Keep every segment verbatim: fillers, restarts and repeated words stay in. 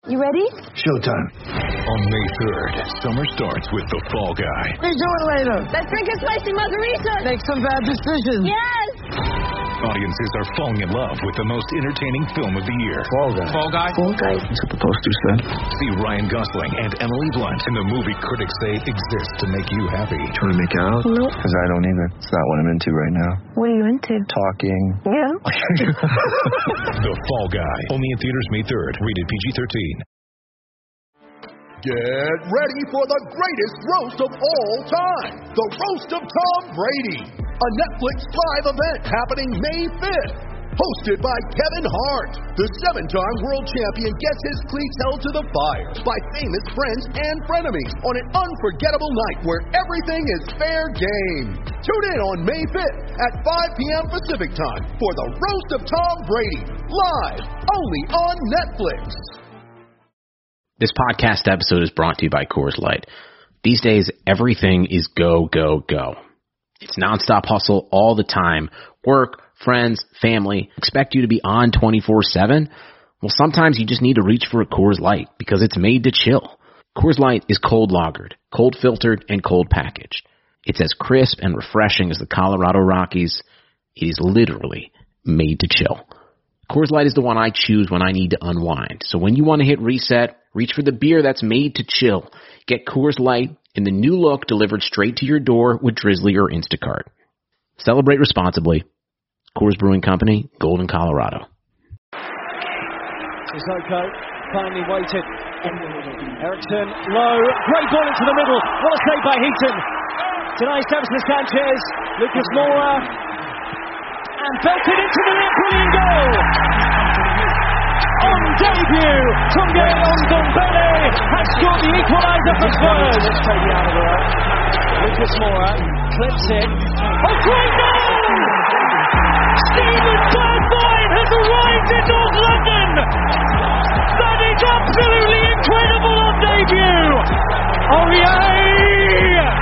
You ready? Showtime. On May third, summer starts with The Fall Guy. What are you doing later? Let's drink a spicy margarita. Make some bad decisions. Yes! Audiences are falling in love with the most entertaining film of the year. Fall Guy. Fall Guy? Fall Guy. That's what the poster said. See Ryan Gosling and Emily Blunt in the movie critics say exists to make you happy. Trying to make it out? Nope. Because I don't either. It's not what I'm into right now. What are you into? Talking. Yeah? The Fall Guy. Only in theaters May third. Rated P G thirteen. Get ready for the greatest roast of all time, the Roast of Tom Brady, a Netflix live event happening May fifth, hosted by Kevin Hart. The seven-time world champion gets his cleats held to the fire by famous friends and frenemies on an unforgettable night where everything is fair game. Tune in on May fifth at five p.m. Pacific time for the Roast of Tom Brady, live only on Netflix. This podcast episode is brought to you by Coors Light. These days, everything is go, go, go. It's nonstop hustle all the time. Work, friends, family expect you to be on twenty-four seven. Well, sometimes you just need to reach for a Coors Light because it's made to chill. Coors Light is cold lagered, cold filtered, and cold packaged. It's as crisp and refreshing as the Colorado Rockies. It is literally made to chill. Coors Light is the one I choose when I need to unwind. So when you want to hit reset, reach for the beer that's made to chill. Get Coors Light in the new look delivered straight to your door with Drizzly or Instacart. Celebrate responsibly. Coors Brewing Company, Golden, Colorado. Sissoko finally waited. Eriksson low, great ball into the middle. What a save by Heaton. Tonight, Davinson Sanchez, Lucas Moura, and belted into the net. Brilliant goal. On debut, Tunde Ndombele has scored the equaliser for Spurs. Let's take it out of there. Lucas Moura clips it. Oh, great goal! Steven Bergwijn has arrived in North London. That is absolutely incredible on debut. Oh, yeah!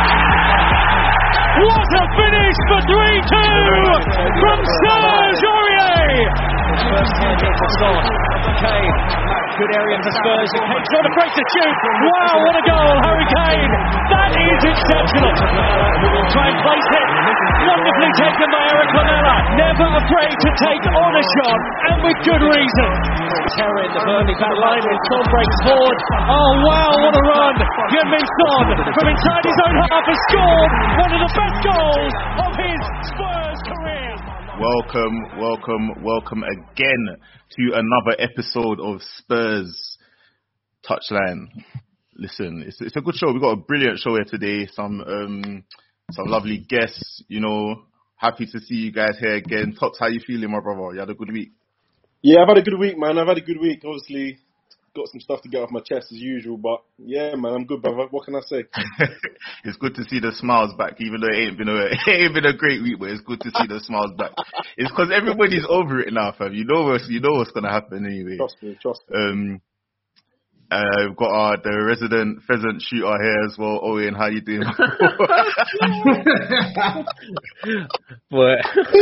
What a finish for three two from Serge Aurier! First time hit for Son. Kane, good area for Spurs, and Kane's not afraid to shoot. Wow, what a goal, Harry Kane! That is exceptional. Who will try and place it? Wonderfully taken by Eric Lamela. Never afraid to take on a shot, and with good reason. Terror in the Burnley back line when Son breaks forward. Oh wow, what a run! Heung-min Son from inside his own half has scored one of the best goals of his Spurs career. Welcome, welcome, welcome again to another episode of Spurs Touchline. Listen, it's it's a good show. We've got a brilliant show here today. Some um some lovely guests. You know, happy to see you guys here again. Tops, how you feeling, my brother? You had a good week? Yeah, I've had a good week, man. I've had a good week. Obviously, got some stuff to get off my chest as usual, but yeah, man, I'm good, brother. What can I say? It's good to see the smiles back, even though it ain't been a it ain't been a great week, but it's good to see the smiles back. It's because everybody's over it now, fam. You know what's you know what's gonna happen anyway. Trust me, trust me. Um, uh, we've got our the resident pheasant shooter here as well. Owen, how you doing? But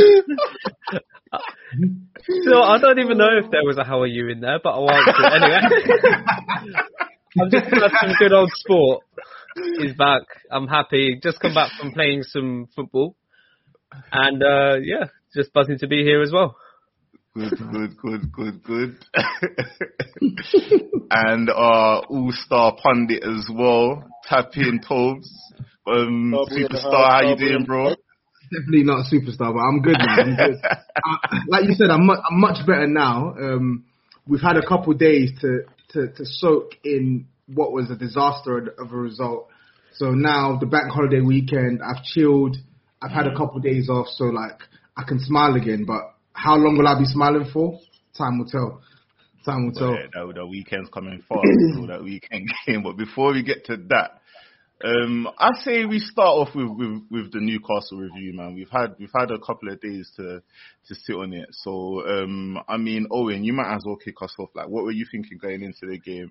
so I don't even know if there was a how are you in there, but I'll answer it anyway. I'm just glad some good old sport is back. I'm happy. Just come back from playing some football, and uh, yeah, just buzzing to be here as well. Good, good, good, good, good. And our all-star pundit as well, Tapping Tobes. Um, superstar, how you doing, bro? Definitely not a superstar, but I'm good, man. I'm good. uh, like you said, I'm, mu- I'm much better now. Um, we've had a couple of days to, to, to soak in what was a disaster of a result. So now the bank holiday weekend, I've chilled. I've had a couple of days off, so like I can smile again. But how long will I be smiling for? Time will tell. Time will tell. Yeah, that, the weekend's coming fast, so that weekend game. But before we get to that, um, I say we start off with, with, with the Newcastle review, man. We've had we've had a couple of days to to sit on it. So um, I mean, Owen, you might as well kick us off. Like, what were you thinking going into the game?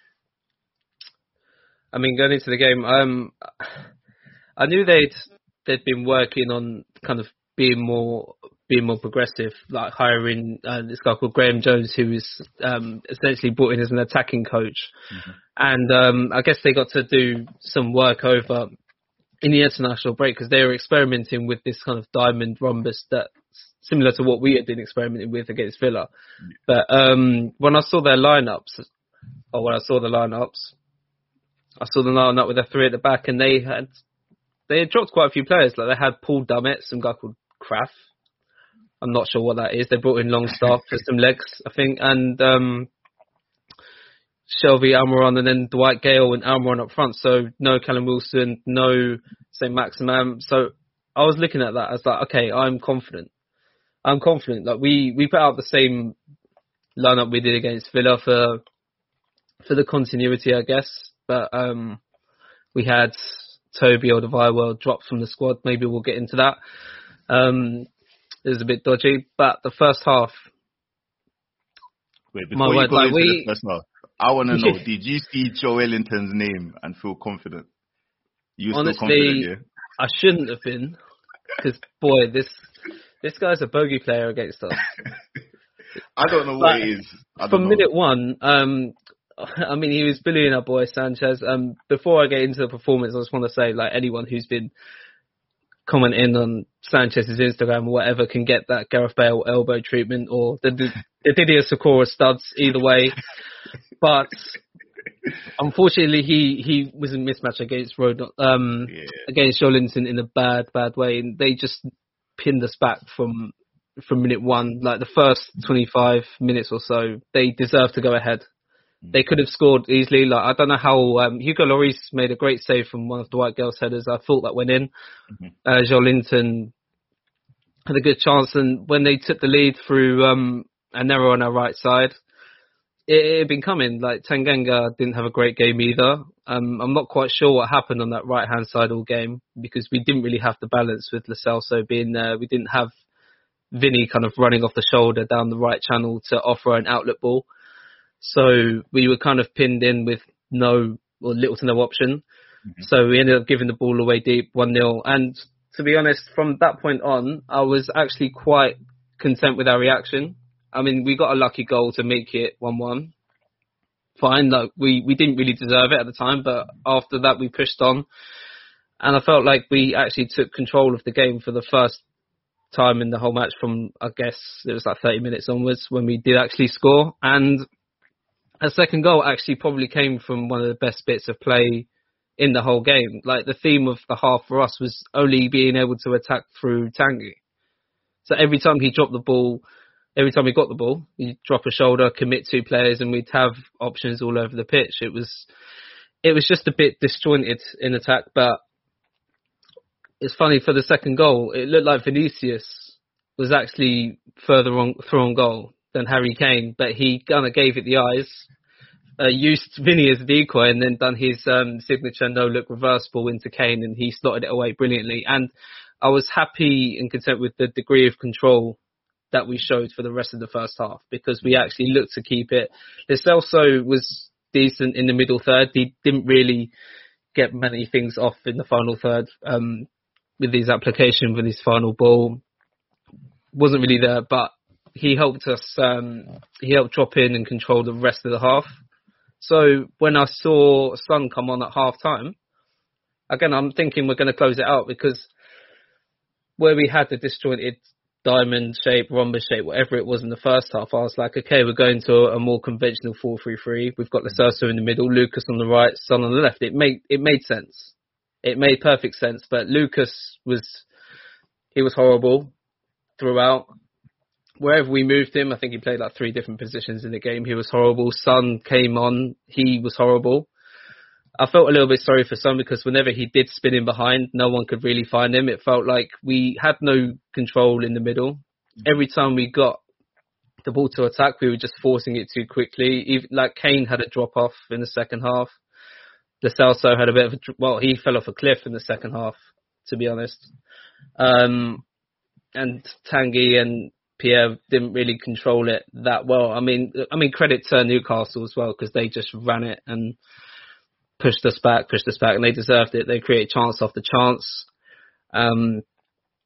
I mean, going into the game, um, I knew they'd they'd been working on kind of being more being more progressive, like hiring uh, this guy called Graham Jones, who was um, essentially brought in as an attacking coach. Mm-hmm. And um, I guess they got to do some work over in the international break because they were experimenting with this kind of diamond rhombus that's similar to what we had been experimenting with against Villa. Mm-hmm. But um, when I saw their lineups, or when I saw the lineups, I saw the lineup with the three at the back, and they had they had dropped quite a few players. Like they had Paul Dummett, some guy called Kraft. I'm not sure what that is. They brought in Longstaff for some legs, I think, and um, Shelby Almiron, and then Dwight Gale and Almiron up front. So no Callum Wilson, no Saint Maximin. So I was looking at that. I was like, okay, I'm confident. I'm confident. Like we, we put out the same lineup we did against Villa for for the continuity, I guess. But um, we had Toby Alderweireld dropped from the squad. Maybe we'll get into that. Um, it was a bit dodgy, but the first half. Wait, before my you word, go like into we, the first half, I want to know: did you see Joe Ellington's name and feel confident? You honestly, still confident, yeah? I shouldn't have been, because boy, this this guy's a bogey player against us. I don't know what it is. From know. minute one, um, I mean, he was bullying our boy Sanchez. Um, before I get into the performance, I just want to say, like, anyone who's been commenting on Sanchez's Instagram or whatever can get that Gareth Bale elbow treatment or the, the, the Didier Sakura studs, either way. But unfortunately, he, he was in mismatch against Road, um, yeah. against Joelinton in a bad, bad way, and they just pinned us back from from minute one. Like the first twenty-five minutes or so, they deserved to go ahead. They could have scored easily. Like I don't know how um, Hugo Lloris made a great save from one of the White Girls' headers. I thought that went in. Mm-hmm. Uh, Joelinton had a good chance, and when they took the lead through um, Anero on our right side, it, it had been coming. Like Tanganga didn't have a great game either. Um, I'm not quite sure what happened on that right hand side all game because we didn't really have the balance with Lo Celso being there. We didn't have Vinny kind of running off the shoulder down the right channel to offer an outlet ball. So we were kind of pinned in with no or little to no option. Mm-hmm. So we ended up giving the ball away deep, one nil. And to be honest, from that point on, I was actually quite content with our reaction. I mean, we got a lucky goal to make it one one. Fine, like we, we didn't really deserve it at the time, but after that we pushed on. And I felt like we actually took control of the game for the first time in the whole match from, I guess, it was like thirty minutes onwards when we did actually score. And a second goal actually probably came from one of the best bits of play in the whole game. Like the theme of the half for us was only being able to attack through Tanguy. So every time he dropped the ball, every time we got the ball, he'd drop a shoulder, commit two players, and we'd have options all over the pitch. It was, it was just a bit disjointed in attack, but it's funny for the second goal, it looked like Vinicius was actually further on through on goal than Harry Kane, but he kind of gave it the eyes, uh, used Vinny as a decoy, and then done his um, signature no-look reverse ball into Kane, and he slotted it away brilliantly. And I was happy and content with the degree of control that we showed for the rest of the first half, because we actually looked to keep it. Lo Celso was decent in the middle third. He didn't really get many things off in the final third um, with his application, with his final ball. Wasn't really there, but he helped us, um, he helped drop in and control the rest of the half. So when I saw Son come on at half time, again, I'm thinking we're going to close it out, because where we had the disjointed diamond shape, rhombus shape, whatever it was in the first half, I was like, okay, we're going to a more conventional four three three. We've got Lo Celso in the middle, Lucas on the right, Son on the left. It made, it made sense. It made perfect sense. But Lucas was, he was horrible throughout. Wherever we moved him, I think he played like three different positions in the game. He was horrible. Son came on. He was horrible. I felt a little bit sorry for Son, because whenever he did spin in behind, no one could really find him. It felt like we had no control in the middle. Every time we got the ball to attack, we were just forcing it too quickly. Even, like Kane had a drop off in the second half. Lo Celso had a bit of a, well, he fell off a cliff in the second half, to be honest. Um, and Tanguy and Pierre didn't really control it that well. I mean, I mean, credit to Newcastle as well, because they just ran it and pushed us back, pushed us back, and they deserved it. They created chance after chance. Um,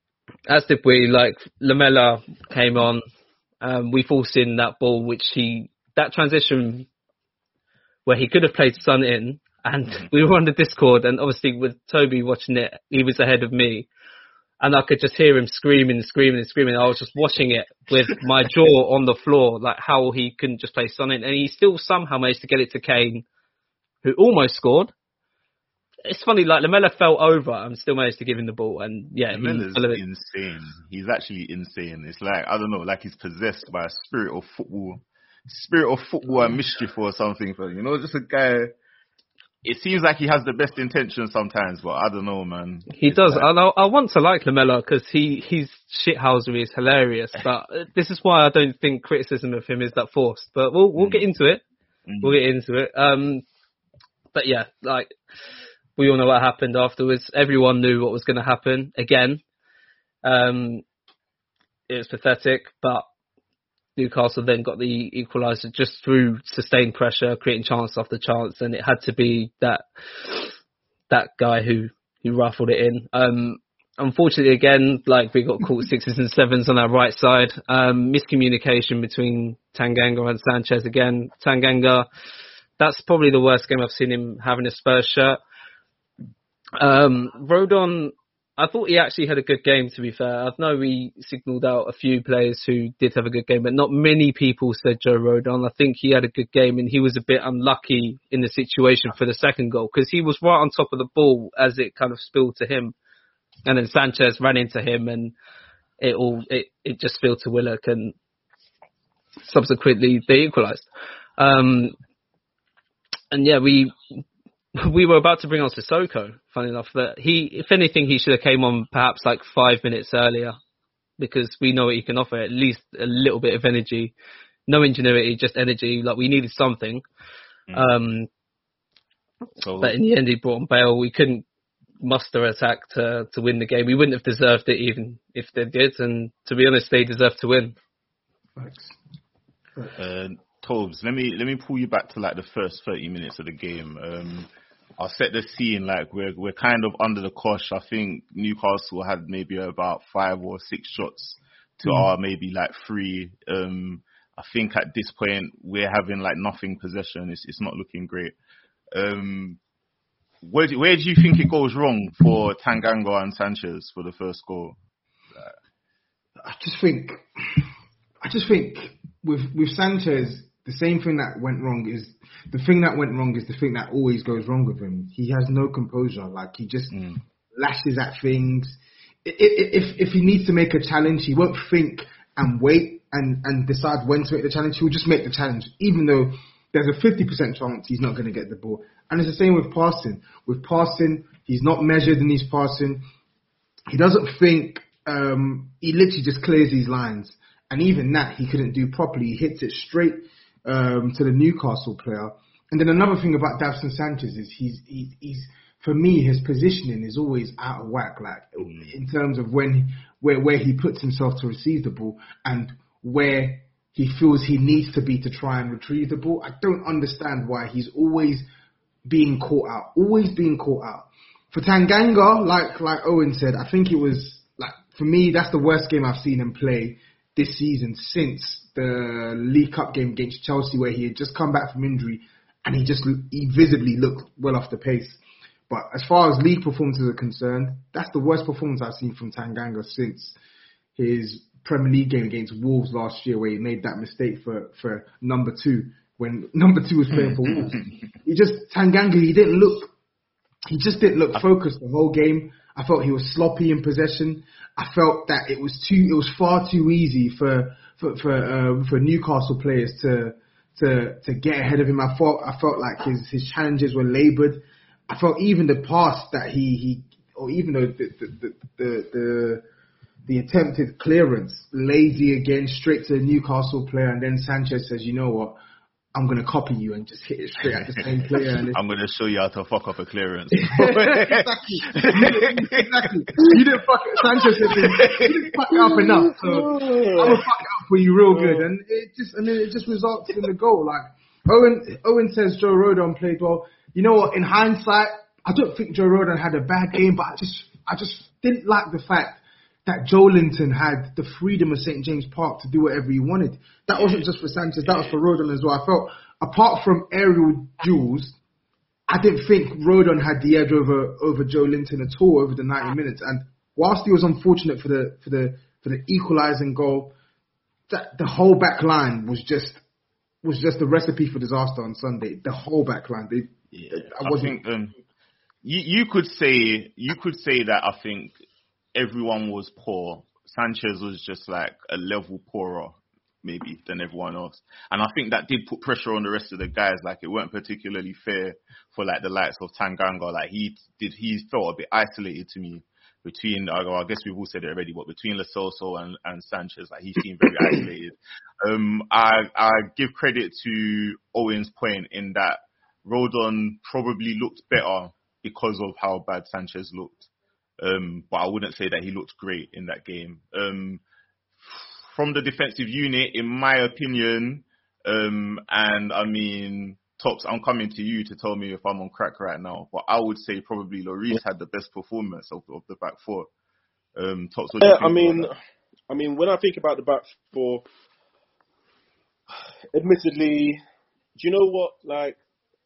as did we. Like Lamela came on, um, we forced in that ball, which he that transition where he could have played Son in, and we were on the Discord, and obviously with Toby watching it, he was ahead of me, and I could just hear him screaming, screaming, and screaming. I was just watching it with my jaw on the floor, like how he couldn't just play Son in, and he still somehow managed to get it to Kane, who almost scored. It's funny, like Lamela fell over and still managed to give him the ball, and yeah, Lamela's insane. He's actually insane. It's like, I don't know, like he's possessed by a spirit of football, spirit of football and mischief or something. You know, just a guy. It seems like he has the best intentions sometimes, but I don't know, man. He it's does. like... I, I want to like Lamela because he his shithousery is hilarious, but this is why I don't think criticism of him is that forced. But we'll we'll mm. get into it. Mm. We'll get into it. Um, but yeah, like. We all know what happened afterwards. Everyone knew what was going to happen again. Um, it was pathetic, but Newcastle then got the equaliser just through sustained pressure, creating chance after chance, and it had to be that that guy who, who rifled it in. Um, unfortunately, again, like we got caught sixes and sevens on our right side. Um, miscommunication between Tanganga and Sanchez again. Tanganga, that's probably the worst game I've seen him having a Spurs shirt. Um, Rodon, I thought he actually had a good game, to be fair. I know we signalled out a few players who did have a good game, but not many people said Joe Rodon. I think he had a good game, and he was a bit unlucky in the situation for the second goal because he was right on top of the ball as it kind of spilled to him. And then Sanchez ran into him, and it all it, it just spilled to Willock, and subsequently they equalised. Um, and yeah, we... We were about to bring on Sissoko, funny enough, that he, if anything, he should have came on perhaps like five minutes earlier because we know what he can offer, at least a little bit of energy. No ingenuity, just energy. Like we needed something. Mm. Um, so, but in the end, he brought on Bale. We couldn't muster attack to, to win the game. We wouldn't have deserved it even if they did. And to be honest, they deserved to win. Thanks. Uh, Tobes, let me, let me pull you back to like the first thirty minutes of the game. Um, I'll set the scene, like we're we're kind of under the cosh. I think Newcastle had maybe about five or six shots to mm. our maybe like three. Um, I think at this point we're having like nothing possession. It's it's not looking great. Um, where do, where do you think it goes wrong for Tanganga and Sanchez for the first goal? I just think, I just think with with Sanchez. The same thing that went wrong is the thing that went wrong is the thing that always goes wrong with him. He has no composure. Like he just mm. lashes at things. If if he needs to make a challenge, he won't think and wait and, and decide when to make the challenge. He'll just make the challenge, even though there's a fifty percent chance he's not going to get the ball. And it's the same with passing. With passing, he's not measured in his passing. He doesn't think. Um, he literally just clears these lines, and even that he couldn't do properly. He hits it straight. Um, to the Newcastle player. And then another thing about Davinson Sanchez is he's, he's, he's, for me, his positioning is always out of whack, like in terms of when, where, where he puts himself to receive the ball and where he feels he needs to be to try and retrieve the ball. I don't understand why he's always being caught out, always being caught out. For Tanganga, like, like Owen said, I think it was, like, for me, that's the worst game I've seen him play this season since the League Cup game against Chelsea, where he had just come back from injury and he just he visibly looked well off the pace. But as far as league performances are concerned, that's the worst performance I've seen from Tanganga since his Premier League game against Wolves last year, where he made that mistake for, for number two when number two was playing for Wolves. He just Tanganga, he didn't look, he just didn't look focused the whole game. I felt he was sloppy in possession. I felt that it was too, it was far too easy for for for, uh, for Newcastle players to to to get ahead of him. I felt I felt like his his challenges were laboured. I felt even the pass that he he or even though the the the the, the, the attempted clearance lazy again straight to the Newcastle player, and then Sanchez says, you know what, I'm going to copy you and just hit it straight at the same player. And I'm going to show you how to fuck up a clearance. exactly. exactly. You didn't fuck it. Sanchez said, you didn't fuck it up enough. So I'm going to fuck it up for you real good. And it just, and then it just results in the goal. Like Owen, Owen says Joe Rodon played well. You know what? In hindsight, I don't think Joe Rodon had a bad game, but I just, I just didn't like the fact that Joe Linton had the freedom of Saint James Park to do whatever he wanted. That wasn't just for Sanchez, that was for Rodon as well. I felt, apart from aerial duels, I didn't think Rodon had the edge over, over Joe Linton at all over the ninety minutes. And whilst he was unfortunate for the for the for the equalising goal, that the whole back line was just was just a recipe for disaster on Sunday. The whole back line. They, yeah, I, I think um, you you could say you could say that I think everyone was poor. Sanchez was just like a level poorer, maybe, than everyone else. And I think that did put pressure on the rest of the guys. Like, it weren't particularly fair for, like, the likes of Tanganga. Like, he did, he felt a bit isolated to me between, I guess we've all said it already, but between Lo Celso and, and Sanchez, like, he seemed very isolated. Um, I, I give credit to Owen's point in that Rodon probably looked better because of how bad Sanchez looked. Um, but I wouldn't say that he looked great in that game. Um, from the defensive unit, in my opinion, um, and I mean, Tops, I'm coming to you to tell me if I'm on crack right now, but I would say probably Lloris had the best performance of, of the back four. Um, Tops, what do you yeah, think I mean, about that? I mean, when I think about the back four, admittedly, do you know what? Like,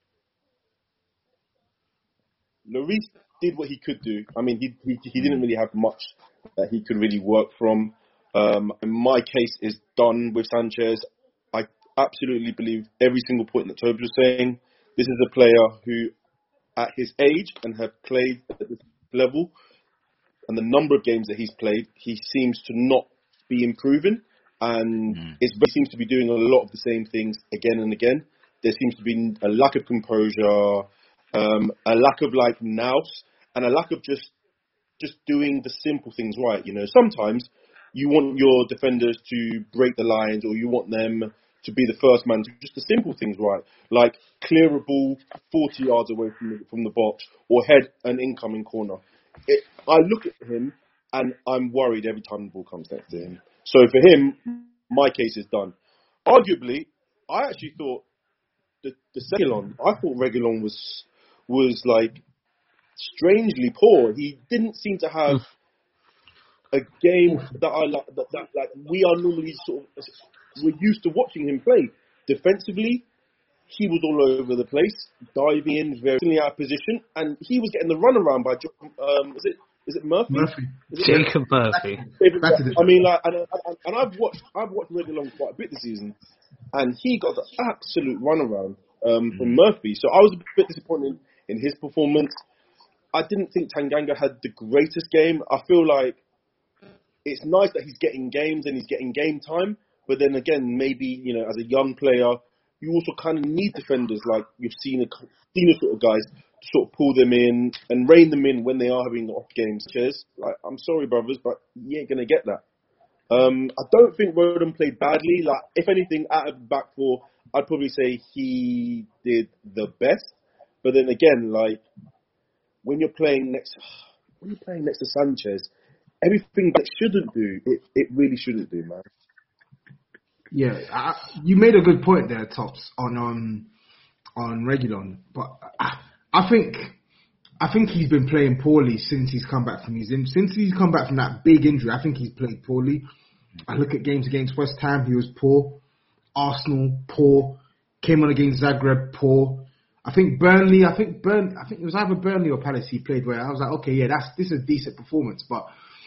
Lloris did what he could do. I mean, he, he he didn't really have much that he could really work from. Um, my case is done with Sanchez. I absolutely believe every single point that Toby was saying. This is a player who, at his age and have played at this level, and the number of games that he's played, he seems to not be improving, and mm. it seems to be doing a lot of the same things again and again. There seems to be a lack of composure, um, a lack of like nous, and a lack of just just doing the simple things right. You know, sometimes you want your defenders to break the lines, or you want them to be the first man to just the simple things right, like clear a ball forty yards away from the, from the box, or head an incoming corner. It, I look at him and I'm worried every time the ball comes next to him. So for him, my case is done. Arguably, I actually thought the, the Reguilón, I thought Reguilón was was like strangely poor. He didn't seem to have a game that I like. That, that like we are normally sort of we're used to watching him play. Defensively, he was all over the place, diving in very out of position, and he was getting the runaround by um, is it is it Murphy? Murphy. Is it Jacob Murphy. Murphy? I mean, like, and, and, and I've watched I've watched Reguilón quite a bit this season, and he got the absolute runaround um, from Murphy. So I was a bit disappointed in his performance. I didn't think Tanganga had the greatest game. I feel like it's nice that he's getting games and he's getting game time, but then again, maybe, you know, as a young player, you also kind of need defenders like you've seen a senior sort of guys to sort of pull them in and rein them in when they are having off games. Like, I'm sorry, brothers, but you ain't gonna get that. Um, I don't think Rodon played badly. Like, if anything, out of the back four, I'd probably say he did the best. But then again, like, when you're playing next, when you're playing next to Sanchez, everything that shouldn't do, it, it really shouldn't do, man. Yeah, I, you made a good point there, Tops, on um, on Reguilón, but I, I think I think he's been playing poorly since he's come back from his in, since he's come back from that big injury. I think he's played poorly. I look at games against West Ham, he was poor. Arsenal, poor. Came on against Zagreb, poor. I think Burnley, I think Burn, I think it was either Burnley or Palace he played where I was like, okay, yeah, that's this is a decent performance, but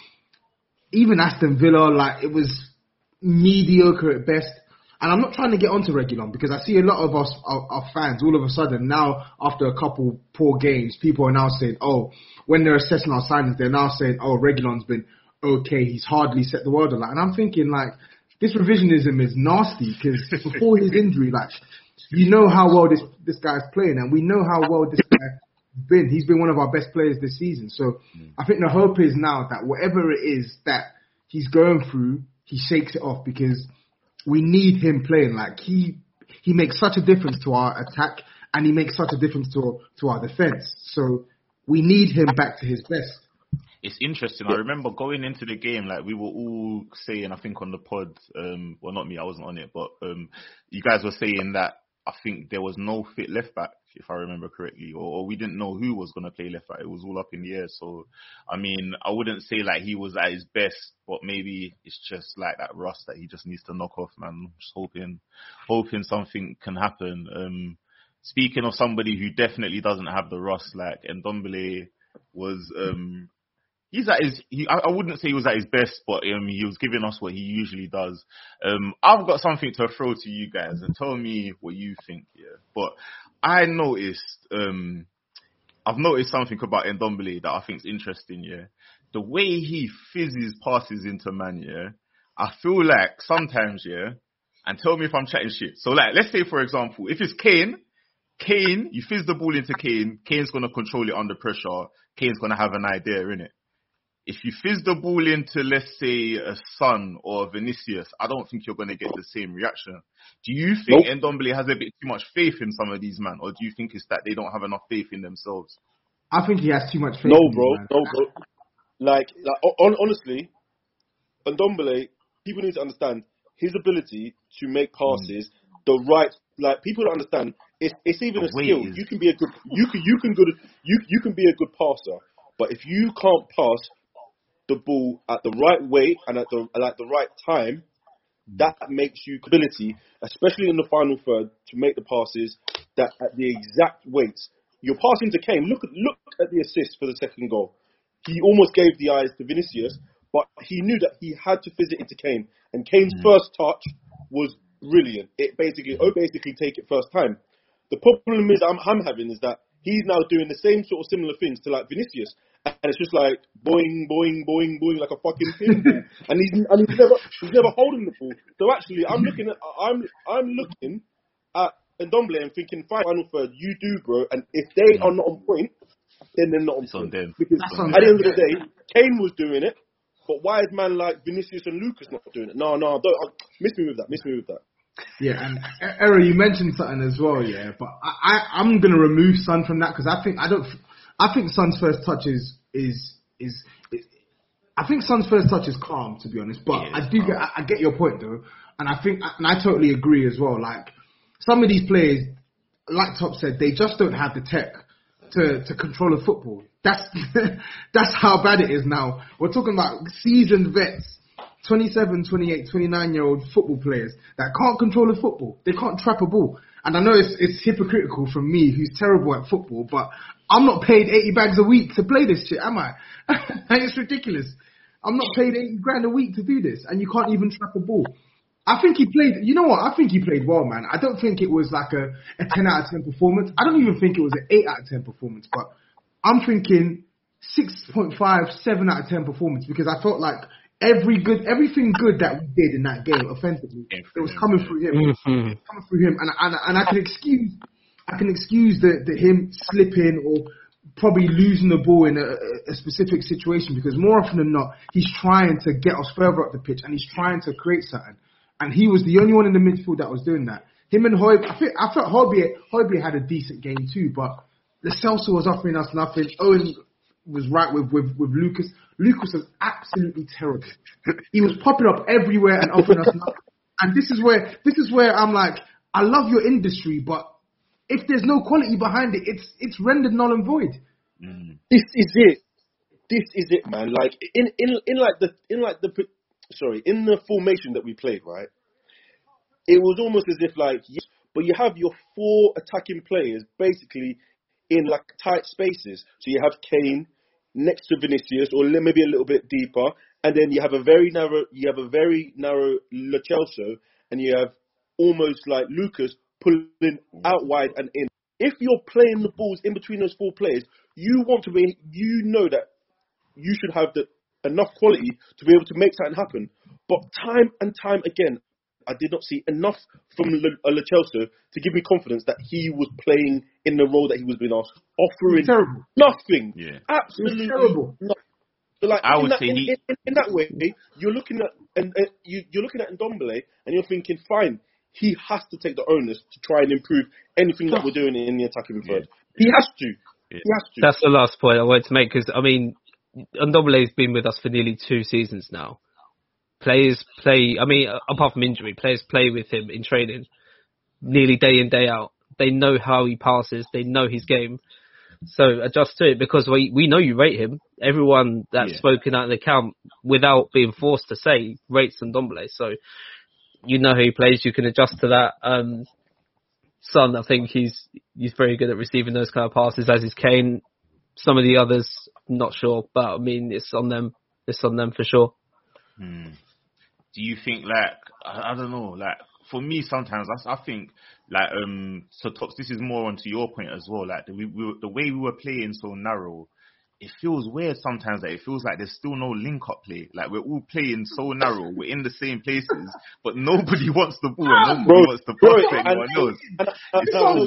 even Aston Villa, like, it was mediocre at best. And I'm not trying to get onto Reguilón because I see a lot of us, our, our fans, all of a sudden now, after a couple poor games, people are now saying, oh, when they're assessing our signings, they're now saying, oh, Reguilón's been okay, he's hardly set the world alight. And I'm thinking, like, this revisionism is nasty because before his injury, like, you know how well this this guy's playing, and we know how well this guy's been. He's been one of our best players this season. So mm. I think the hope is now that whatever it is that he's going through, he shakes it off because we need him playing. Like, he he makes such a difference to our attack, and he makes such a difference to to our defense. So we need him back to his best. It's interesting. I remember going into the game, like, we were all saying, I think on the pod, um, well, not me, I wasn't on it, but um, you guys were saying that I think there was no fit left back, if I remember correctly, or, or we didn't know who was going to play left back. It was all up in the air. So, I mean, I wouldn't say like he was at his best, but maybe it's just like that rust that he just needs to knock off, man. Just hoping, hoping something can happen. Um, speaking of somebody who definitely doesn't have the rust, like Ndombele was, um, He's at his. He, I, I wouldn't say he was at his best, but um, he was giving us what he usually does. Um, I've got something to throw to you guys and tell me what you think. Yeah, but I noticed. Um, I've noticed something about Ndombele that I think is interesting. Yeah, the way he fizzes passes into man. Yeah, I feel like sometimes. Yeah, and tell me if I'm chatting shit. So like, let's say for example, if it's Kane, Kane, you fizz the ball into Kane. Kane's gonna control it under pressure. Kane's gonna have an idea in it. If you fizz the ball into, let's say, a Son or a Vinicius, I don't think you're going to get the same reaction. Do you think nope. Ndombele has a bit too much faith in some of these men, or do you think it's that they don't have enough faith in themselves? I think he has too much faith no, in bro, them, No, bro. Like, like on, honestly, Ndombele, people need to understand his ability to make passes, mm. the right, like, people don't understand, it's, it's even the a skill. Is... You can be a good, you can, you can good, you, you can be a good passer, but if you can't pass the ball at the right way and at the at the right time, that makes you ability, especially in the final third, to make the passes that at the exact weights. You're passing to Kane. Look at look at the assist for the second goal. He almost gave the eyes to Vinicius, but he knew that he had to fizz it into Kane. And Kane's mm-hmm. first touch was brilliant. It basically, oh, basically take it first time. The problem is I'm, I'm having is that he's now doing the same sort of similar things to like Vinicius. And it's just like boing, boing, boing, boing, like a fucking pinball. and he's and he's never he's never holding the ball. So actually, I'm looking at I'm I'm looking at Ndombele and thinking, fine, final third, you do, bro. And if they are not on point, then they're not on it's point. On them. Because at the end of the day, Kane was doing it, but why is man like Vinicius and Lucas not doing it? No, no, don't uh, miss me with that. Miss me with that. Yeah, and Era, you mentioned something as well, yeah. But I, I I'm gonna remove Son from that because I think I don't. I think Son's first touch is is is. is I think Son's first touch is calm, to be honest. But I do get I, I get your point though, and I think and I totally agree as well. Like some of these players, like Top said, they just don't have the tech to to control a football. That's that's how bad it is now. We're talking about seasoned vets, twenty-seven, twenty-eight, twenty-nine-year-old football players that can't control a football. They can't trap a ball. And I know it's, it's hypocritical from me, who's terrible at football, but I'm not paid eighty bags a week to play this shit, am I? It's ridiculous. I'm not paid eighty grand a week to do this, and you can't even trap a ball. I think he played, you know what, I think he played well, man. I don't think it was like a, a ten out of ten performance. I don't even think it was an eight out of ten performance, but I'm thinking six point five, seven out of ten performance, because I felt like Every good, everything good that we did in that game offensively, it was coming through him. Mm-hmm. It was coming through him, and and and I can excuse, I can excuse the, the him slipping or probably losing the ball in a, a specific situation, because more often than not, he's trying to get us further up the pitch and he's trying to create something. And he was the only one in the midfield that was doing that. Him and Højbjerg, I think I felt Højbjerg, Højbjerg had a decent game too, but Lo Celso was offering us nothing. Owen was right with, with, with Lucas. Lucas was absolutely terrible. He was popping up everywhere and offering us nothing. And this is where this is where I'm like, I love your industry, but if there's no quality behind it, it's it's rendered null and void. Mm. This is it. This is it, man. Like in, in in like the in like the sorry in the formation that we played, right? It was almost as if like, yes, but you have your four attacking players basically in like tight spaces. So you have Kane next to Vinicius, or maybe a little bit deeper, and then you have a very narrow, you have a very narrow Lo Celso, and you have almost like Lucas pulling out wide and in. If you're playing the balls in between those four players, you want to be, you know that you should have the enough quality to be able to make something happen. But time and time again, I did not see enough from Lo, uh, Lo Celso to give me confidence that he was playing in the role that he was being asked, offering nothing. Yeah. Absolutely terrible. Nothing. So like, I would that, say in, he... in, in that way, you're looking at and uh, you, you're looking at Ndombele and you're thinking, fine, he has to take the onus to try and improve anything that we're doing in the attacking third. Yeah. He has to. Yeah. He has to. That's the last point I wanted to make, because I mean, Ndombele's been with us for nearly two seasons now. Players play, I mean, apart from injury, players play with him in training. nearly day in, day out. They know how he passes. They know his game. So adjust to it, because we we know you rate him. Everyone that's yeah. spoken out in the camp, without being forced to say, rates Ndombele. So you know how he plays. You can adjust to that. Um, Son, I think he's he's very good at receiving those kind of passes, as is Kane. Some of the others, not sure, but I mean, it's on them. It's on them for sure. Hmm. Do you think, like, I, I don't know, like, for me sometimes I, I think like um so Tops, this is more onto your point as well, like the, we, we, the way we were playing so narrow, it feels weird sometimes that it feels like there's still no link up play. Like we're all playing so narrow, we're in the same places, but nobody wants the ball and nobody bro, wants to pass to anyone and, else. And, and, and, and, I'll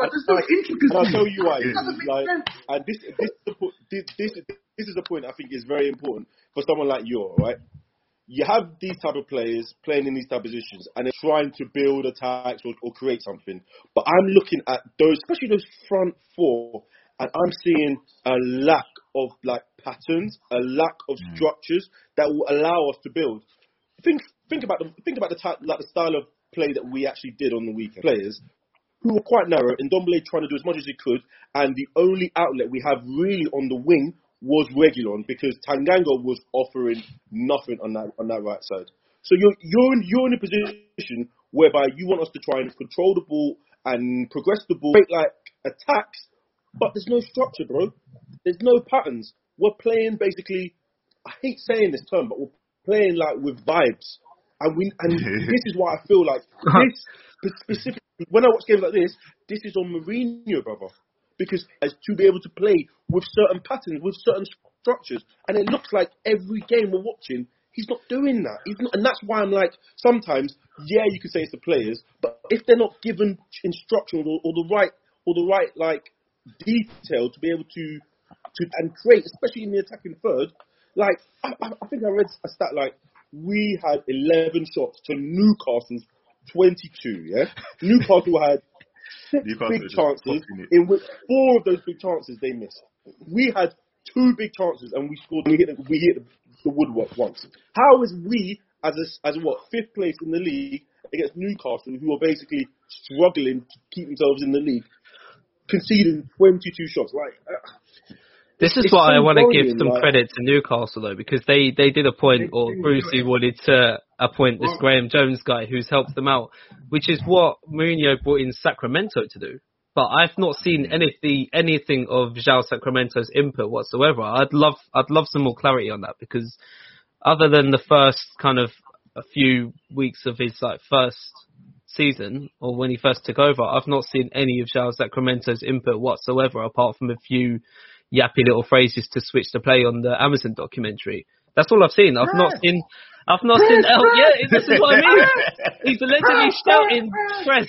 and I'll tell you why. Like, and this this this this this is the point I think is very important for someone like you, right? You have these type of players playing in these type of positions and they're trying to build attacks or, or create something. But I'm looking at those, especially those front four, and I'm seeing a lack of like patterns, a lack of mm. structures that will allow us to build. Think think about the think about the type, like the style of play that we actually did on the weekend. Players who were quite narrow, and Ndombele trying to do as much as he could, and the only outlet we have really on the wing was Reguilon, because Tanganga was offering nothing on that on that right side. So you're you're in you're in a position whereby you want us to try and control the ball and progress the ball, create like attacks, but there's no structure, bro. There's no patterns. We're playing basically. I hate saying this term, but we're playing like with vibes, and we and this is why I feel like this specifically when I watch games like this, this is on Mourinho, brother. Because as to be able to play with certain patterns, with certain structures, and it looks like every game we're watching, he's not doing that. He's not, and that's why I'm like, sometimes, yeah, you could say it's the players, but if they're not given instruction or, or the right, or the right like detail to be able to, to and create, especially in the attacking third, like I, I think I read a stat like we had eleven shots to Newcastle's twenty-two. Yeah, Newcastle had six big chances, in which four of those big chances they missed. We had two big chances and we scored. We hit the, we hit the, the woodwork once. How is we, as a, as a, what, fifth place in the league against Newcastle, who are basically struggling to keep themselves in the league, conceding twenty-two shots? Like, uh, this is why so I want to give some like, credit to Newcastle though, because they, they did appoint, or Brucey wanted to appoint this Graham Jones guy who's helped them out, which is what Mourinho brought in Sacramento to do. But I've not seen anything anything of João Sacramento's input whatsoever. I'd love I'd love some more clarity on that, because other than the first kind of a few weeks of his like first season, or when he first took over, I've not seen any of João Sacramento's input whatsoever, apart from a few yappy little phrases to switch the play on the Amazon documentary. That's all I've seen. I've not seen. I've not seen. Oh, yeah, this is what I mean. He's allegedly shouting press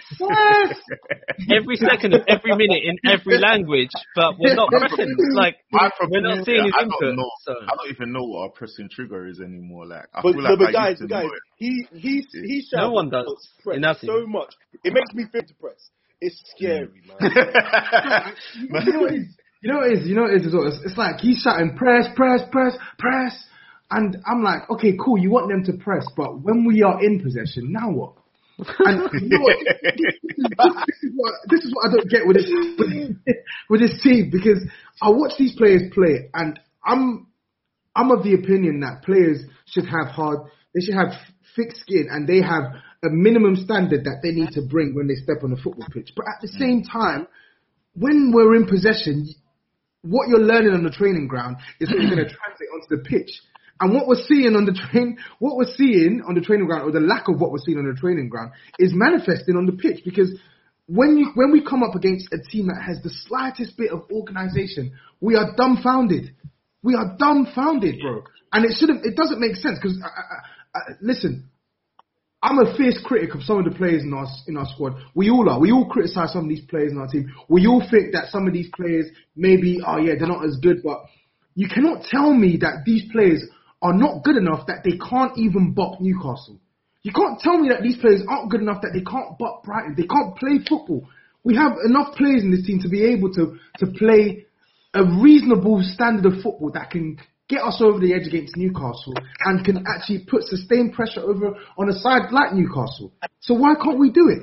every second of every minute in every language, but we're not pressing. Like we're not seeing his I input. Don't know, so. I don't even know what a pressing trigger is anymore. Like, I but, feel like but I guys, used to guys, know it. he he he shouts no one does press so much. It makes me feel to press. It's scary, man. you know what it is? You know what it is? You know what it is? It's, it's like he's shouting press, press, press, press. And I'm like, okay, cool, you want them to press, but when we are in possession, now what? And you know what? This, this, this, is what, this is what I don't get with this, with, with this team, because I watch these players play, and I'm I'm of the opinion that players should have hard, they should have thick skin, and they have a minimum standard that they need to bring when they step on the football pitch. But at the same time, when we're in possession, what you're learning on the training ground is what you're going to translate onto the pitch. And what we're seeing on the train, what we're seeing on the training ground, or the lack of what we're seeing on the training ground, is manifesting on the pitch. Because when you when we come up against a team that has the slightest bit of organisation, we are dumbfounded. We are dumbfounded, bro. And it shouldn't. It doesn't make sense. Because I, I, I, listen, I'm a fierce critic of some of the players in our in our squad. We all are. We all criticise some of these players in our team. We all think that some of these players maybe, oh yeah, they're not as good. But you cannot tell me that these players are not good enough that they can't even bop Newcastle. You can't tell me that these players aren't good enough that they can't bop Brighton. They can't play football. We have enough players in this team to be able to, to play a reasonable standard of football that can get us over the edge against Newcastle and can actually put sustained pressure over on a side like Newcastle. So why can't we do it?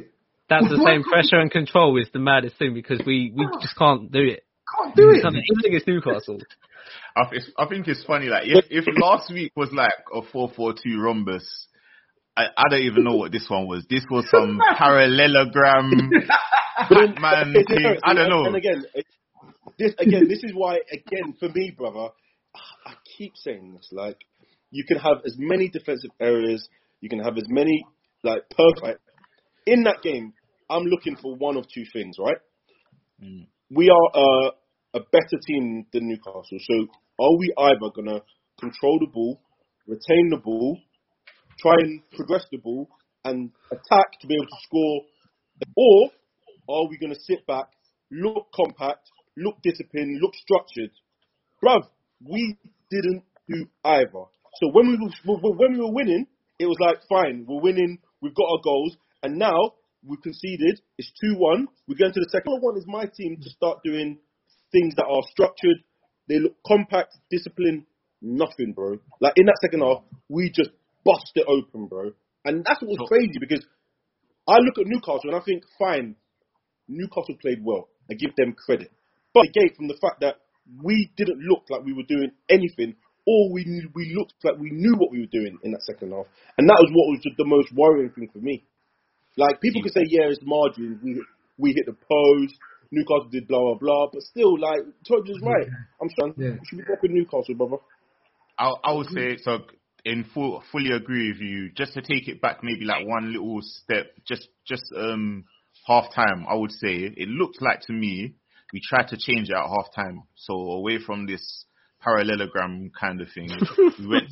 that's the same pressure and control is the maddest thing because we, we just can't do it. Can't do it. Even against Newcastle. I, th- I think it's funny. Like if, if last week was like a four four two rhombus, I, I don't even know what this one was. This was some parallelogram man thing. I don't know. And again, this again, this is why again for me, brother, I keep saying this. Like you can have as many defensive areas, you can have as many like perfect in that game. I'm looking for one of two things, right? Mm. We are uh, a better team than Newcastle. So are we either going to control the ball, retain the ball, try and progress the ball, and attack to be able to score, or are we going to sit back, look compact, look disciplined, look structured? Bruv, we didn't do either. So when we were, when we were winning, it was like, fine, we're winning, we've got our goals, and now we conceded. It's two one. We're going to the second. What I want is my team to start doing things that are structured. They look compact, disciplined. Nothing, bro. Like in that second half, we just bust it open, bro. And that's what was crazy because I look at Newcastle and I think, fine, Newcastle played well. I give them credit. But again, from the fact that we didn't look like we were doing anything, or we we looked like we knew what we were doing in that second half. And that was what was just the most worrying thing for me. Like, people could say, yeah, it's margin. We we hit the post. Newcastle did blah, blah, blah. But still, like, Todge is right. I'm sorry. Yeah. We should be back with Newcastle, brother. I, I would say, so in full, fully agree with you. Just to take it back maybe like one little step, just just um half time, I would say, it looked like to me, we tried to change it at half time. So away from this parallelogram kind of thing, we went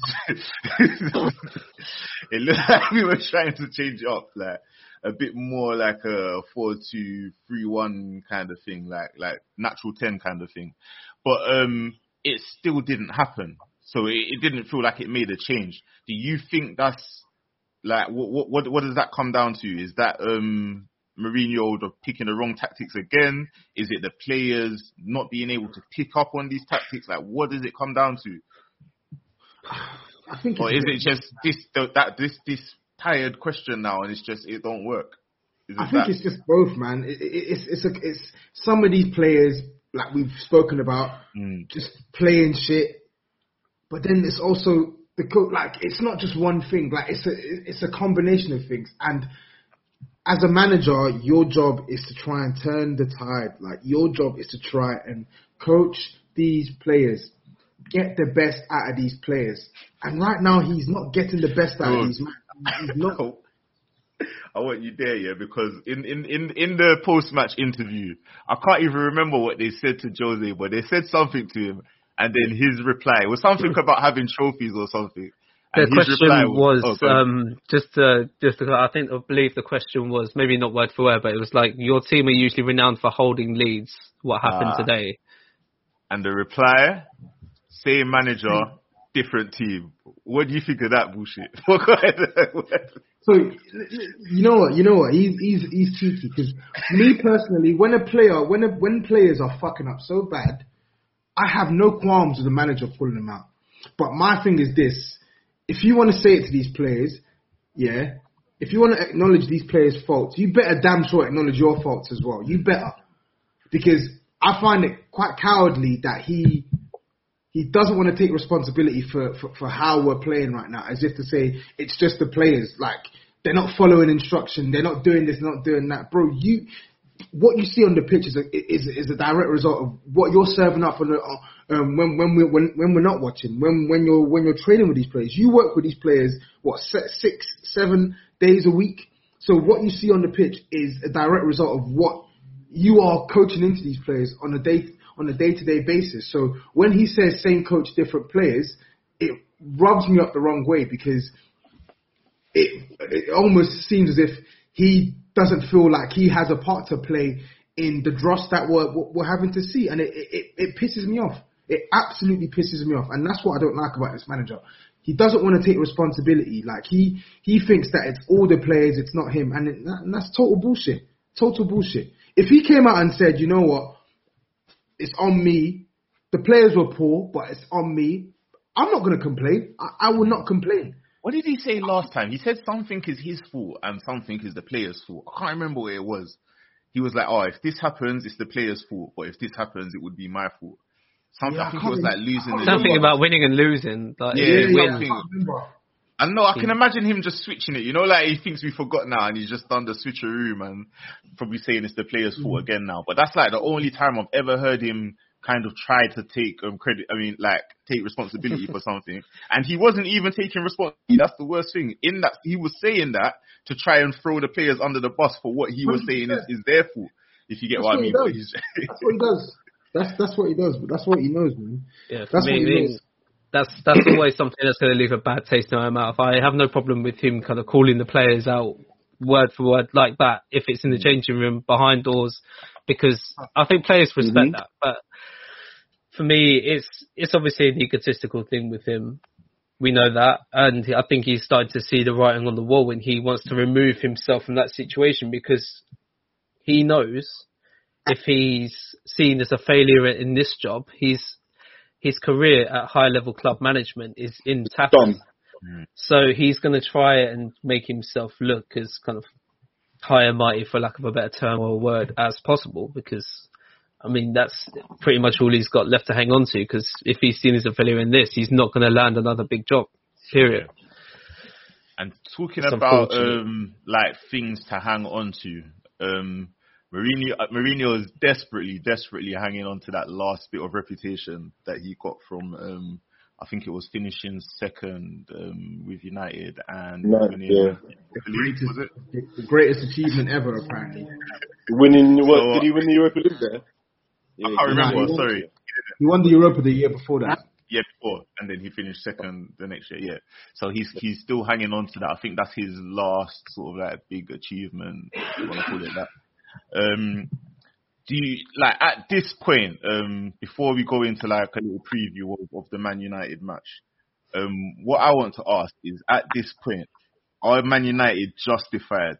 it looked like we were trying to change it up, like a bit more like a four two three one kind of thing, like like natural ten kind of thing. But um, it still didn't happen. So it, it didn't feel like it made a change. Do you think that's like what what what does that come down to? Is that um Mourinho picking the wrong tactics again? Is it the players not being able to pick up on these tactics? Like what does it come down to? I think, or is it just this that this this tired question now, and it's just it don't work? Is it I think that? it's just both, man. It, it, it's it's a, it's some of these players like we've spoken about mm. just playing shit, but then it's also the like it's not just one thing. Like it's a it's a combination of things. And as a manager, your job is to try and turn the tide. Like your job is to try and coach these players, get the best out of these players. And right now, he's not getting the best out of these men. He's not. I want you there, yeah, because in, in, in, in the post-match interview, I can't even remember what they said to Jose, but they said something to him, and then his reply was something about having trophies or something. The and question was, was oh, um, just to, just to, I think, I believe the question was, maybe not word for word, but it was like, your team are usually renowned for holding leads. What happened uh, today? And the reply, same manager, different team. What do you think of that bullshit? So, you know what, you know what, he's, he's, he's cheeky, because me personally, when a player, when a, when players are fucking up so bad, I have no qualms with the manager pulling them out. But my thing is this, if you want to say it to these players, yeah, if you want to acknowledge these players' faults, you better damn sure acknowledge your faults as well. You better. Because I find it quite cowardly that he he doesn't want to take responsibility for, for, for how we're playing right now, as if to say it's just the players. Like, they're not following instruction, they're not doing this, they're not doing that. Bro, you... what you see on the pitch is a, is, is a direct result of what you're serving up on the, um, when when we when when we're not watching, when when you're when you're training with these players. You work with these players what six seven days a week. So what you see on the pitch is a direct result of what you are coaching into these players on a day on a day to day basis. So when he says same coach, different players, it rubs me up the wrong way because it it almost seems as if he doesn't feel like he has a part to play in the dross that we're, we're having to see. And it, it, it pisses me off. It absolutely pisses me off. And that's what I don't like about this manager. He doesn't want to take responsibility. Like, he, he thinks that it's all the players, it's not him. And, it, and that's total bullshit. Total bullshit. If he came out and said, you know what, it's on me, the players were poor, but it's on me, I'm not going to complain. I, I will not complain. what did he say last time? He said something is his fault and something is the player's fault. I can't remember what it was. He was like, oh, if this happens, it's the player's fault. But if this happens, it would be my fault. Something, Yeah, I I think it can't was like losing the Something league. about winning and losing. Like, Yeah, Yeah, if you yeah, win, I can't remember. I know, I can imagine him just switching it. You know, like he thinks we forgot now and he's just done the switcheroo, man. Probably saying it's the player's fault again now. But that's like the only time I've ever heard him kind of try to take um, credit, I mean, like, take responsibility for something. And he wasn't even taking responsibility. That's the worst thing. In that, he was saying that to try and throw the players under the bus for what he was saying is, is their fault, if you get That's what, what I he mean. But does. he's That's what he does. That's that's what he does. But that's what he knows, man. yeah, for That's me, what he it- knows. that's that's always something that's going to leave a bad taste in my mouth. I have no problem with him kind of calling the players out word for word like that if it's in the changing room behind doors, because I think players respect Mhm. that. But for me, it's it's obviously an egotistical thing with him. We know that, and I think he's starting to see the writing on the wall, and he wants to remove himself from that situation because he knows if he's seen as a failure in this job, he's his career at high level club management is in tatters. Done. So he's going to try and make himself look as kind of high and mighty, for lack of a better term or word, as possible, because I mean, that's pretty much all he's got left to hang on to, because if he's seen as a failure in this, he's not going to land another big job, period. And talking It's about unfortunate. um, like things to hang on to, um, Mourinho, uh, Mourinho is desperately, desperately hanging on to that last bit of reputation that he got from, um, I think it was finishing second um, with United and Right, winning yeah. the league, was it? The greatest achievement ever, apparently. Winning, what, So- did he win the Europa League there? I can't remember. Nah, he won- sorry. He won the Europa the year before that. Yeah, before, and then he finished second the next year. Yeah, so he's he's still hanging on to that. I think that's his last sort of like big achievement, if you want to call it that. Um, do you like at this point? Um, before we go into like a little preview of, of the Man United match, um, what I want to ask is, at this point, are Man United justified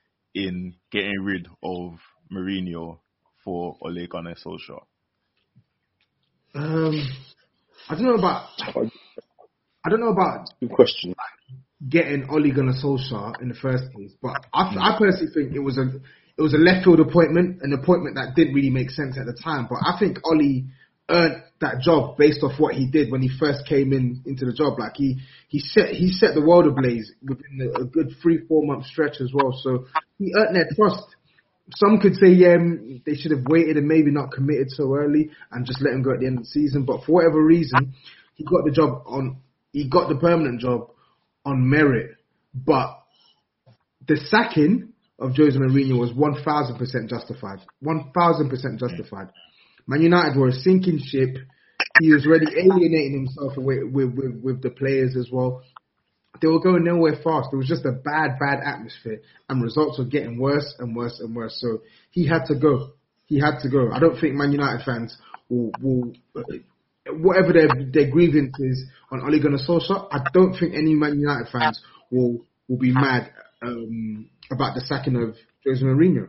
in getting rid of Mourinho for Ole Gunnar Solskjaer? Um, I don't know about. I don't know about Good question. getting Ole Gunnar Solskjaer in the first place, but I, I personally think it was a it was a left field appointment, an appointment that didn't really make sense at the time. But I think Ole earned that job based off what he did when he first came in into the job. Like he he set he set the world ablaze within a, a good three four month stretch as well. So he earned their trust. Some could say, yeah, they should have waited and maybe not committed so early and just let him go at the end of the season. But for whatever reason, he got the job on, he got the permanent job on merit. But the sacking of Jose Mourinho was one thousand percent justified. one thousand percent justified. Man United were a sinking ship. He was already alienating himself away with, with, with the players as well. They were going nowhere fast. It was just a bad, bad atmosphere, and results were getting worse and worse and worse. So he had to go. He had to go. I don't think Man United fans will, will uh, whatever their their grievance is on Ole Gunnar Solskjaer, I don't think any Man United fans will will be mad um, about the sacking of Jose Mourinho.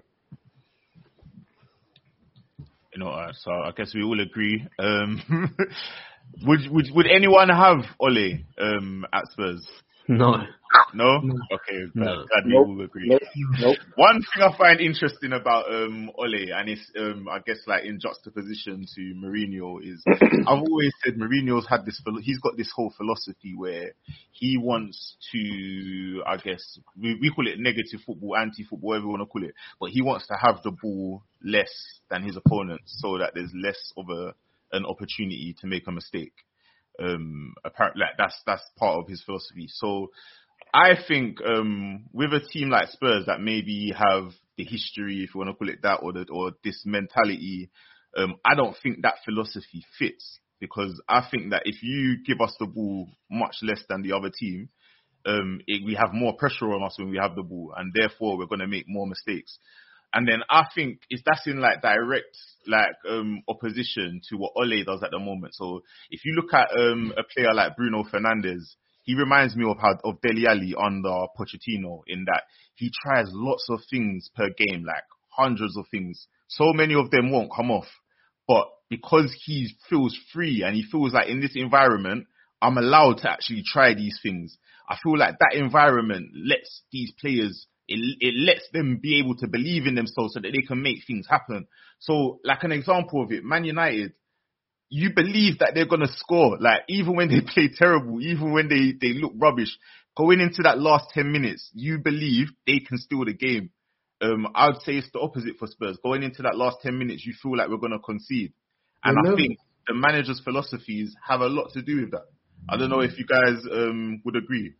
You know, uh, so I guess we all agree. Um, would would would anyone have Ole um, at Spurs? No. No? No. Okay, glad, No. glad we Nope. all agree. Nope. Nope. One thing I find interesting about um, Ole, and it's um, I guess like in juxtaposition to Mourinho, is I've always said Mourinho's had this, philo- he's got this whole philosophy where he wants to, I guess we, we call it negative football, anti-football, whatever you want to call it, but he wants to have the ball less than his opponents so that there's less of a an opportunity to make a mistake. Um, apparently, like, that's that's part of his philosophy. So, I think um, with a team like Spurs that maybe have the history, if you want to call it that, or the, or this mentality, um, I don't think that philosophy fits, because I think that if you give us the ball much less than the other team, um, it, we have more pressure on us when we have the ball, and therefore we're going to make more mistakes. And then I think it's that's in like direct like um opposition to what Ole does at the moment. So if you look at um a player like Bruno Fernandes, he reminds me of how of Dele Alli under Pochettino, in that he tries lots of things per game, like hundreds of things. So many of them won't come off. But because he feels free and he feels like in this environment, I'm allowed to actually try these things. I feel like that environment lets these players, it, it lets them be able to believe in themselves so that they can make things happen. So, like an example of it, Man United, you believe that they're going to score, like even when they play terrible, even when they, they look rubbish, going into that last ten minutes, you believe they can steal the game. Um, I would say it's the opposite for Spurs. Going into that last ten minutes, you feel like we're going to concede. And I, I think the manager's philosophies have a lot to do with that. I don't know if you guys um, would agree.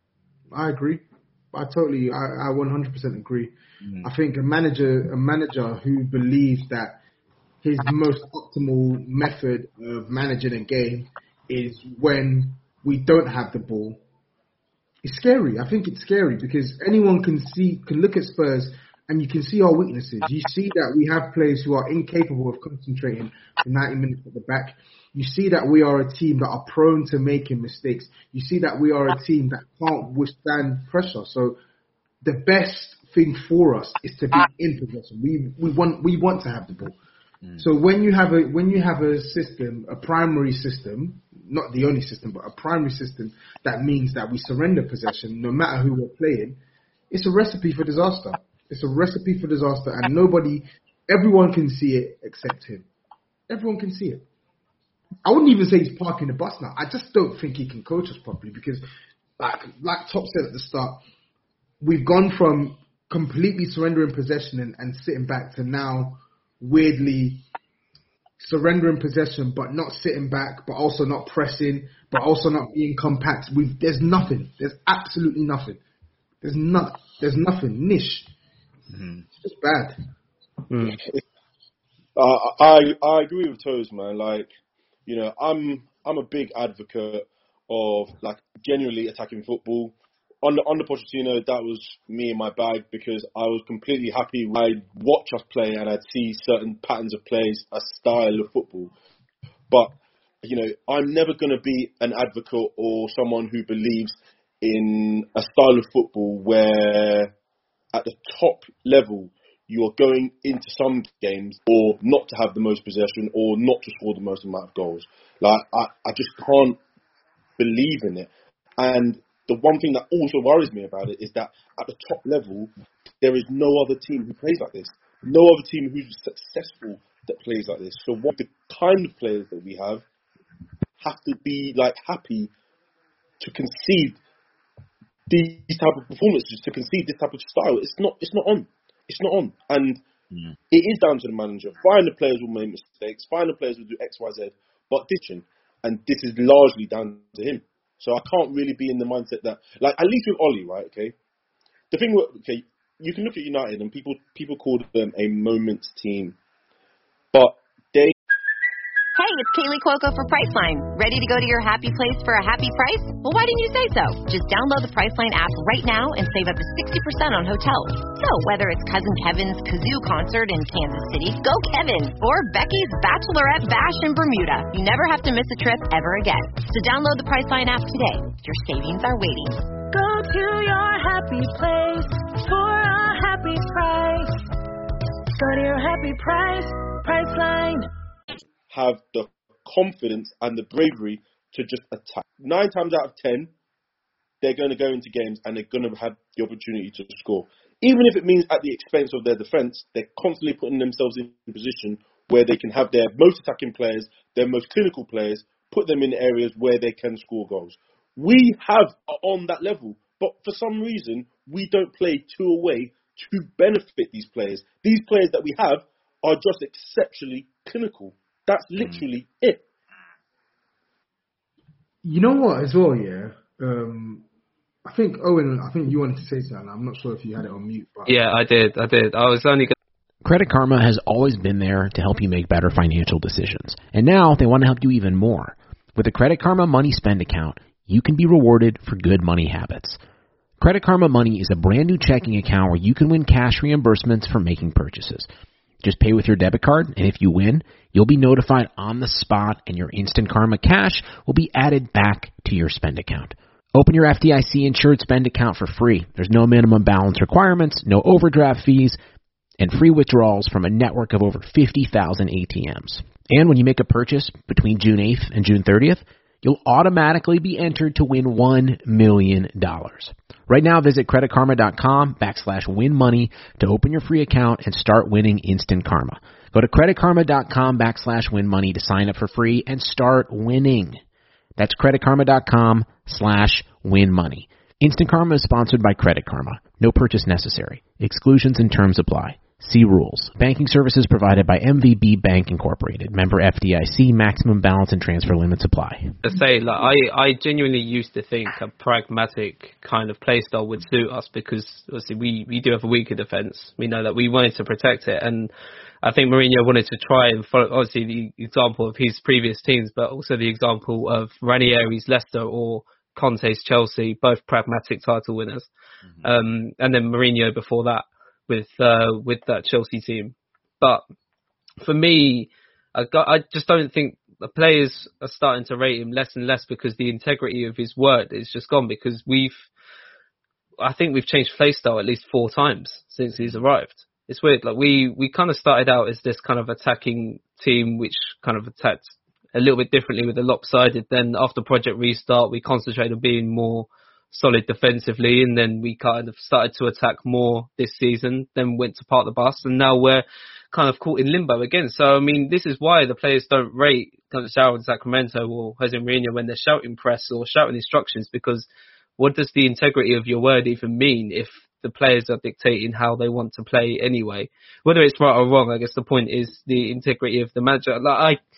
I agree. I totally, I, I one hundred percent agree. Mm. I think a manager, a manager who believes that his most optimal method of managing a game is when we don't have the ball. It's scary. I think it's scary because anyone can see, can look at Spurs and you can see our weaknesses. You see that we have players who are incapable of concentrating for ninety minutes at the back. You see that we are a team that are prone to making mistakes. You see that we are a team that can't withstand pressure. So the best thing for us is to be in possession. We we want we want to have the ball. Mm. So when you have a when you have a system, a primary system, not the only system, but a primary system that means that we surrender possession no matter who we're playing, it's a recipe for disaster. It's a recipe for disaster, and nobody, everyone can see it except him. Everyone can see it. I wouldn't even say he's parking the bus now. I just don't think he can coach us properly because, like, like Top said at the start, we've gone from completely surrendering possession and, and sitting back to now weirdly surrendering possession but not sitting back, but also not pressing, but also not being compact. We've, there's nothing. There's absolutely nothing. There's not. There's nothing. Niche. Mm-hmm. It's just bad. Mm. Uh, I I agree with Toes, man. Like, you know, I'm I'm a big advocate of like genuinely attacking football. On the, on the Pochettino, that was me in my bag because I was completely happy. I'd watch us play and I'd see certain patterns of plays, a style of football. But, you know, I'm never going to be an advocate or someone who believes in a style of football where at the top level you are going into some games or not to have the most possession or not to score the most amount of goals. Like, I, I just can't believe in it. And the one thing that also worries me about it is that at the top level, there is no other team who plays like this. No other team who's successful that plays like this. So what the kind of players that we have have to be like happy to concede these type of performances, to concede this type of style. It's not. It's not on. It's not on. And mm. it is down to the manager. Fine, the players will make mistakes. Fine, the players will do X, Y, Z. But ditching, and this is largely down to him. So I can't really be in the mindset that, like, at least with Ollie, right, okay? The thing, okay, you can look at United and people people call them a moments team. But they... Hey, it's Kaylee Cuoco for Priceline. Ready to go to your happy place for a happy price? Well, why didn't you say so? Just download the Priceline app right now and save up to sixty percent on hotels. So whether it's Cousin Kevin's Kazoo Concert in Kansas City, go Kevin, or Becky's Bachelorette Bash in Bermuda, you never have to miss a trip ever again. So download the Priceline app today. Your savings are waiting. Go to your happy place for a happy price. Go to your happy price, Priceline. Have the confidence and the bravery to just attack. Nine times out of ten, they're going to go into games and they're going to have the opportunity to score. Even if it means at the expense of their defence, they're constantly putting themselves in a position where they can have their most attacking players, their most clinical players, put them in areas where they can score goals. We have on that level, but for some reason, we don't play to a way to benefit these players. These players that we have are just exceptionally clinical. That's literally mm. it. You know what, as well, yeah? Um, I think, Owen, I think you wanted to say something. I'm not sure if you had it on mute. But... Yeah, I did. I did. I was only going to... Credit Karma has always been there to help you make better financial decisions. And now they want to help you even more. With a Credit Karma Money Spend account, you can be rewarded for good money habits. Credit Karma Money is a brand new checking account where you can win cash reimbursements for making purchases. Just pay with your debit card, and if you win, you'll be notified on the spot, and your Instant Karma cash will be added back to your spend account. Open your F D I C-insured spend account for free. There's no minimum balance requirements, no overdraft fees, and free withdrawals from a network of over fifty thousand A T Ms. And when you make a purchase between June eighth and June thirtieth, you'll automatically be entered to win one million dollars. Right now, visit creditkarma.com backslash win money to open your free account and start winning instant karma. Go to creditkarma.com backslash win money to sign up for free and start winning. That's creditkarma.com slash win money. Instant Karma is sponsored by Credit Karma. No purchase necessary. Exclusions and terms apply. See rules. Banking services provided by M V B Bank Incorporated. Member F D I C. Maximum balance and transfer limits apply. I say, like, I, I genuinely used to think a pragmatic kind of play style would suit us because obviously we, we do have a weaker defence. We know that we wanted to protect it, and I think Mourinho wanted to try and follow, obviously, the example of his previous teams, but also the example of Ranieri's Leicester or Conte's Chelsea, both pragmatic title winners. Mm-hmm. Um, and then Mourinho before that with uh, with that Chelsea team. But for me, I, got, I just don't think the players are starting to rate him less and less because the integrity of his word is just gone, because we've, I think we've changed play style at least four times since he's arrived. It's weird. Like we, we kind of started out as this kind of attacking team, which kind of attacked a little bit differently with the lopsided. Then after Project Restart, we concentrated on being more solid defensively, and then we kind of started to attack more this season, then went to park the bus, and now we're kind of caught in limbo again. So, I mean, this is why the players don't rate kind of Sacramento Sacramento or Jose Mourinho when they're shouting press or shouting instructions, because what does the integrity of your word even mean if the players are dictating how they want to play anyway? Whether it's right or wrong, I guess the point is the integrity of the manager. Like, I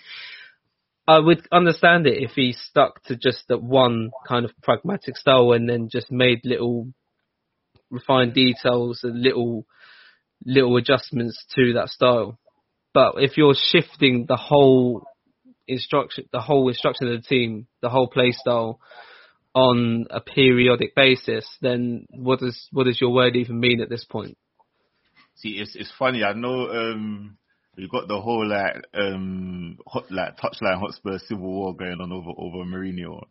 I would understand it if he stuck to just that one kind of pragmatic style and then just made little refined details and little little adjustments to that style. But if you're shifting the whole instruction, the whole instruction of the team, the whole play style on a periodic basis, then what does what does your word even mean at this point? See, it's it's funny. I know. Um... We've got the whole like um hot, like touchline Hotspur civil war going on over over Mourinho,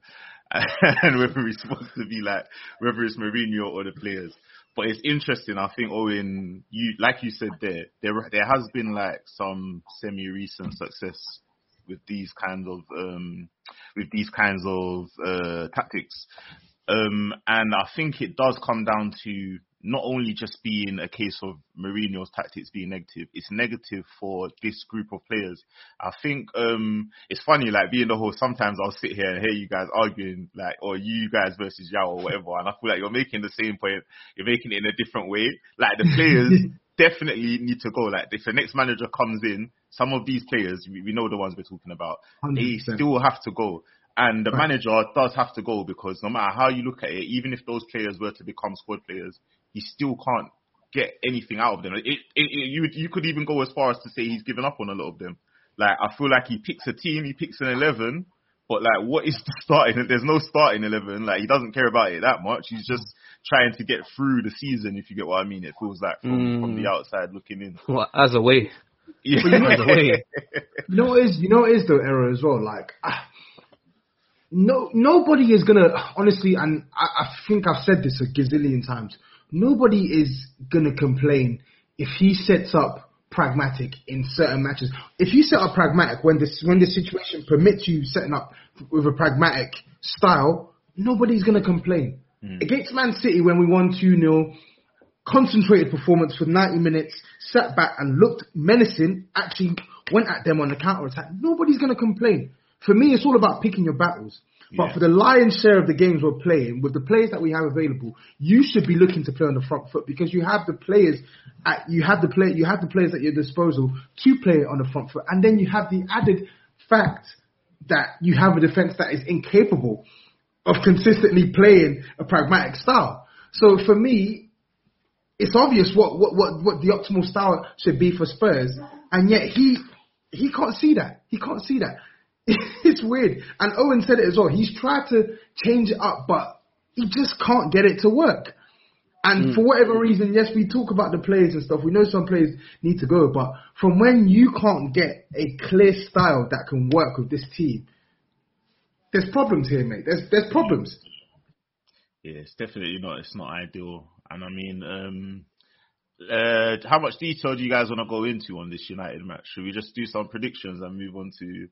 and whether it's supposed to be like whether it's Mourinho or the players. But it's interesting. I think Owen, you like you said there, there there has been like some semi recent success with these kinds of um with these kinds of uh, tactics, um and I think it does come down to not only just being a case of Mourinho's tactics being negative, it's negative for this group of players. I think um, it's funny, like being the host, sometimes I'll sit here and hear you guys arguing, like, or you guys versus Yao or whatever, and I feel like you're making the same point, you're making it in a different way. Like the players definitely need to go. Like if the next manager comes in, some of these players, we, we know the ones we're talking about, one hundred percent. They still have to go. And the manager does have to go, because no matter how you look at it, even if those players were to become squad players, he still can't get anything out of them. It, it, it, you you could even go as far as to say he's given up on a lot of them. Like, I feel like he picks a team, he picks an eleven, but like, what is the starting? There's no starting eleven. Like, he doesn't care about it that much. He's just trying to get through the season, if you get what I mean. It feels like from, mm. from the outside looking in. Well, as a way. Yeah. You know, as a way. You know what is, you know what is the error as well? Like, ah, no, nobody is gonna, honestly, and I, I think I've said this a gazillion times, nobody is gonna complain if he sets up pragmatic in certain matches. If you set up pragmatic when this when the situation permits you setting up with a pragmatic style, nobody's gonna complain. Mm. Against Man City, when we won two nil, concentrated performance for ninety minutes, sat back and looked menacing, actually went at them on the counter attack. Nobody's gonna complain. For me, it's all about picking your battles. But yeah. for the lion's share of the games we're playing, with the players that we have available, you should be looking to play on the front foot, because you have the players at you have the play you have the players at your disposal to play on the front foot, and then you have the added fact that you have a defense that is incapable of consistently playing a pragmatic style. So for me, it's obvious what what what, what the optimal style should be for Spurs, and yet he he can't see that. He can't see that. It's weird. And Owen said it as well. He's tried to change it up, but he just can't get it to work. And mm. for whatever reason, yes, we talk about the players and stuff. We know some players need to go, but from when you can't get a clear style that can work with this team, there's problems here, mate. There's there's problems. Yeah, it's definitely not. It's not ideal. And I mean, um, uh, how much detail do you guys want to go into on this United match? Should we just do some predictions and move on to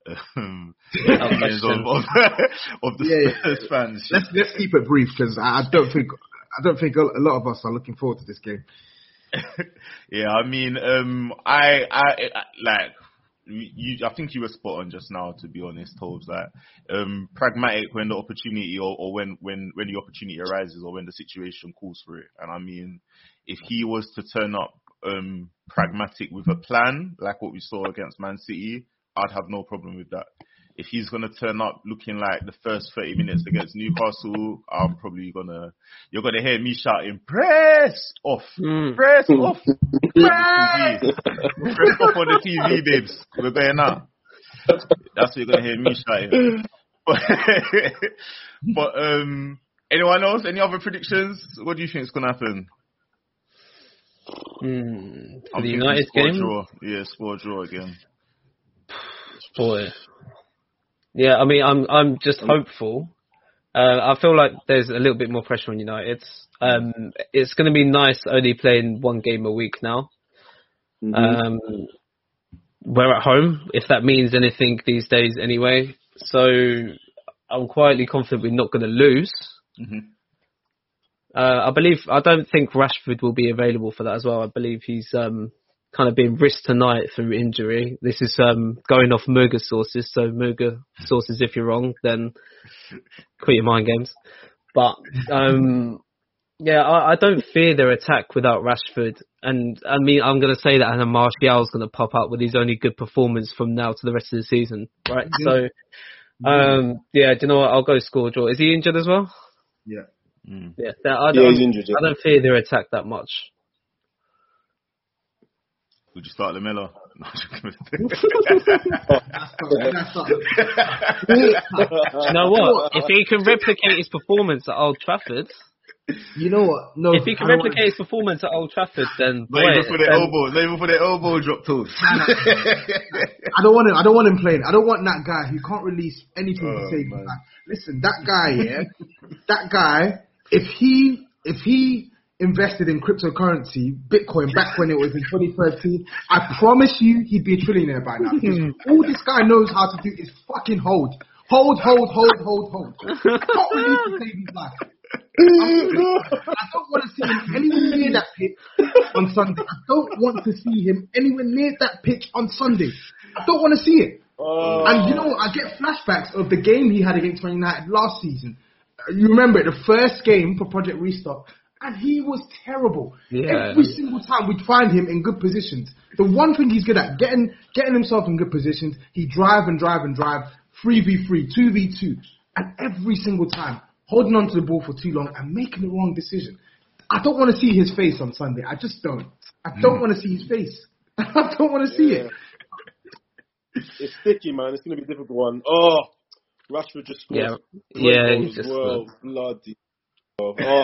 um, opinions of, of, of the Yeah, yeah. Spurs fans. Let's let's keep it brief because I, I don't think I don't think a lot of us are looking forward to this game. Yeah, I mean, um, I, I, I like. You, I think you were spot on just now, to be honest, Tobes. Like, um, pragmatic when the opportunity or, or when, when, when the opportunity arises or when the situation calls for it. And I mean, if he was to turn up um, pragmatic with a plan, like what we saw against Man City, I'd have no problem with that. If he's going to turn up looking like the first thirty minutes against Newcastle, I'm probably going to, you're going to hear me shouting, press off, mm. press off, press, press off on the T V, babes. We're going out. That's what you're going to hear me shouting. But, but um, anyone else? Any other predictions? What do you think is going to happen? Mm, for I'm the United game? Draw. Yeah, score draw again. Boy. Yeah, I mean, I'm I'm just hopeful. Uh, I feel like there's a little bit more pressure on United. Um, it's going to be nice only playing one game a week now. Mm-hmm. Um, we're at home, if that means anything these days anyway. So I'm quietly confident we're not going to lose. Mm-hmm. Uh, I believe, I don't think Rashford will be available for that as well. I believe he's um, kind of being risked tonight through injury. This is um, going off Muga sources. So Muga sources, if you're wrong, then quit your mind games. But um, yeah, I, I don't fear their attack without Rashford. And I mean, I'm going to say that, and then Martial's going to pop up with his only good performance from now to the rest of the season, right? So um, yeah, do you know what? I'll go score draw. Is he injured as well? Yeah. Mm. Yeah, I don't, yeah, he's injured. Yeah. I don't fear their attack that much. Would you start Lamella? You know what? If he can replicate his performance at Old Trafford, you know what? No, if he can replicate want... his performance at Old Trafford, then not even for the elbow, not even for the elbow drop toes. I don't want him. I don't want him playing. I don't want that guy who can't release anything oh, to save him. Listen, that guy, yeah, that guy. If he, if he invested in cryptocurrency, Bitcoin, back when it was in twenty thirteen, I promise you he'd be a trillionaire by now. Because all this guy knows how to do is fucking hold. Hold, hold, hold, hold, hold. Not release to save his life. I don't want to see him anywhere near that pitch on Sunday. I don't want to see him anywhere near that pitch on Sunday. I don't want to see it. Oh. And you know what? I get flashbacks of the game he had against Man United last season. You remember it, the first game for Project Restart, and he was terrible. Yeah. Every single time we'd find him in good positions. The one thing he's good at, getting getting himself in good positions, he drive and drive and drive, three v three, two v two, and every single time, holding on to the ball for too long and making the wrong decision. I don't want to see his face on Sunday. I just don't. I don't mm. want to see his face. I don't want to see yeah. it. It's sticky, man. It's going to be a difficult one. Oh, Rashford just scored. Yeah, yeah, he just well. Bloody. Oh, he's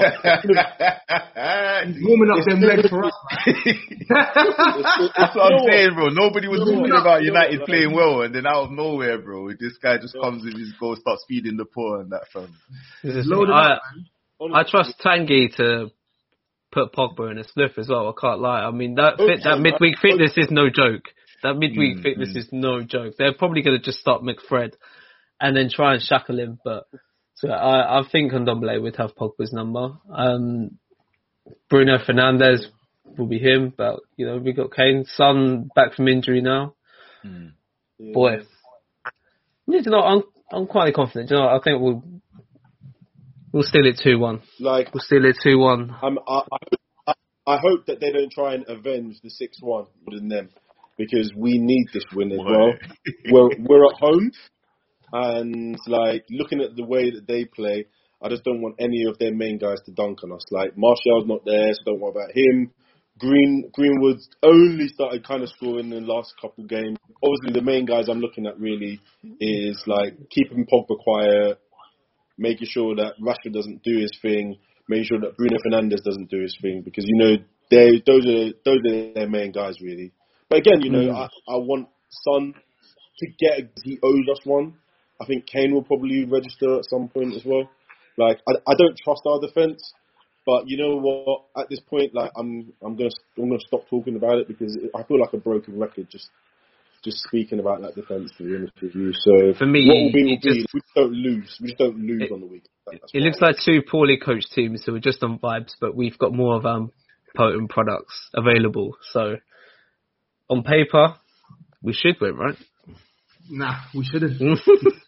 warming up them legs for us. That's what I'm saying, bro. Nobody was talking about United playing well, and then out of nowhere, bro, this guy just comes in his goal, starts feeding the poor and that fam. I, I trust Tanguy to put Pogba in a sniff as well. I can't lie. I mean, that fit, that midweek fitness is no joke. That midweek mm, fitness mm. is no joke. They're probably going to just start McFred and then try and shackle him, but so I, I think Ndombele would have Pogba's number. Um, Bruno Fernandes will be him, but you know we got Kane, Son back from injury now. Mm. Yeah. Boy, you know, I'm I'm quite confident. You know, I think we'll we'll steal it two one. Like we'll steal it two one. I'm, I, I I hope that they don't try and avenge the six one more than them, because we need this win as well. we're we're at home. And, like, looking at the way that they play, I just don't want any of their main guys to dunk on us. Like, Martial's not there, so don't worry about him. Green Greenwood's only started kind of scoring in the last couple games. Obviously, the main guys I'm looking at really is, like, keeping Pogba quiet, making sure that Rashford doesn't do his thing, making sure that Bruno Fernandes doesn't do his thing, because, you know, they those are those are their main guys, really. But, again, you know, mm. I, I want Son to get, he owes us one. I think Kane will probably register at some point as well. Like, I, I don't trust our defence, but you know what? At this point, like, I'm I'm gonna I'm gonna stop talking about it, because I feel like a broken record. Just just speaking about that defence, to be honest with you. So for me, what will be, will it be just, we just don't lose. We just don't lose it, on the week. That's it looks like two poorly coached teams, so we're just on vibes, but we've got more of um potent products available. So on paper, we should win, right? Nah, we shouldn't. no.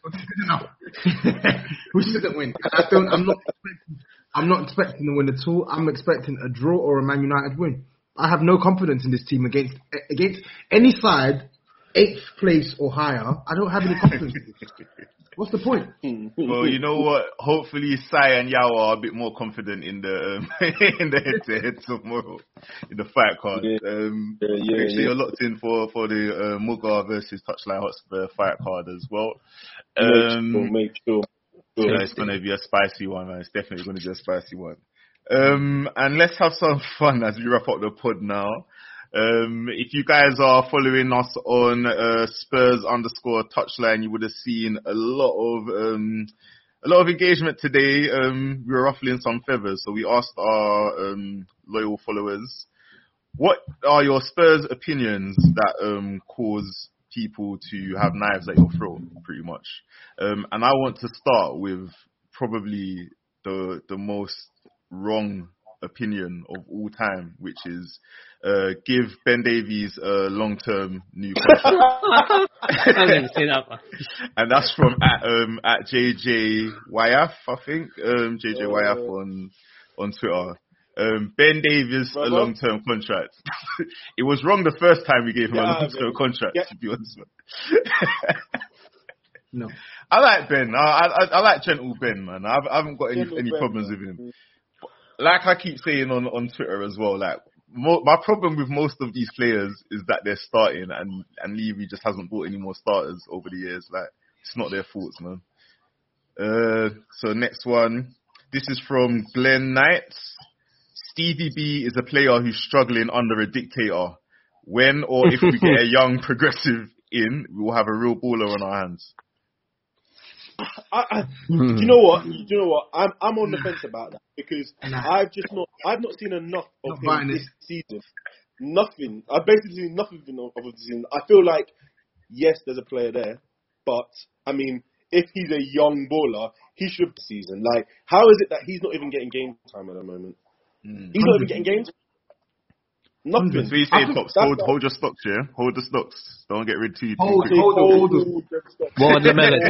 We shouldn't win. I don't. I'm not. I'm not expecting to win at all. I'm expecting a draw or a Man United win. I have no confidence in this team against against any side, eighth place or higher. I don't have any confidence. What's the point? Well, you know what? Hopefully, Sai and Yao are a bit more confident in the um, in the head-to-head tomorrow in the fight card. Yeah. Um, yeah, yeah, make sure yeah. you're locked in for for the uh, Mughal versus Touchline Hotspur fight card as well. Um, make sure. Make sure. Yeah, it's gonna be a spicy one, man. It's definitely gonna be a spicy one. Um, and let's have some fun as we wrap up the pod now. Um, if you guys are following us on uh, Spurs underscore touchline, you would have seen a lot of um, a lot of engagement today. Um, we were ruffling some feathers, so we asked our um, loyal followers, what are your Spurs opinions that um, cause people to have knives at your throat, pretty much. Um, and I want to start with probably the the most wrong opinion of all time, which is uh, give Ben Davies a long-term new contract. I didn't see that one. And that's from at, um, at J J Y F, I think. Um, J J Y F on on Twitter. Um, Ben Davies a long-term contract. It was wrong the first time we gave him yeah, a long-term contract, yeah. to be honest. No, I like Ben. I I, I like gentle Ben, man. I, I haven't got any any ben, problems man. with him. Like I keep saying on, on Twitter as well, like mo- my problem with most of these players is that they're starting, and and Levy just hasn't bought any more starters over the years. Like it's not their faults, man. Uh, so next one, this is from Glenn Knight. Stevie B is a player who's struggling under a dictator. When or if we get a young progressive in, we will have a real baller on our hands. I, I, do you know what? Do you know what? I'm I'm on the fence about that because nah. I've just not I've not seen enough of not him this season. Nothing. I've basically seen nothing of the season. I feel like yes, there's a player there, but I mean, if he's a young baller, he should have the season. Like, how is it that he's not even getting game time at the moment? Mm. He's not even getting games. Nothing. So you say, Pops, hold, hold your stocks, yeah? Hold the stocks. Don't get rid too hold, quick. Hold, hold, hold, hold the melon.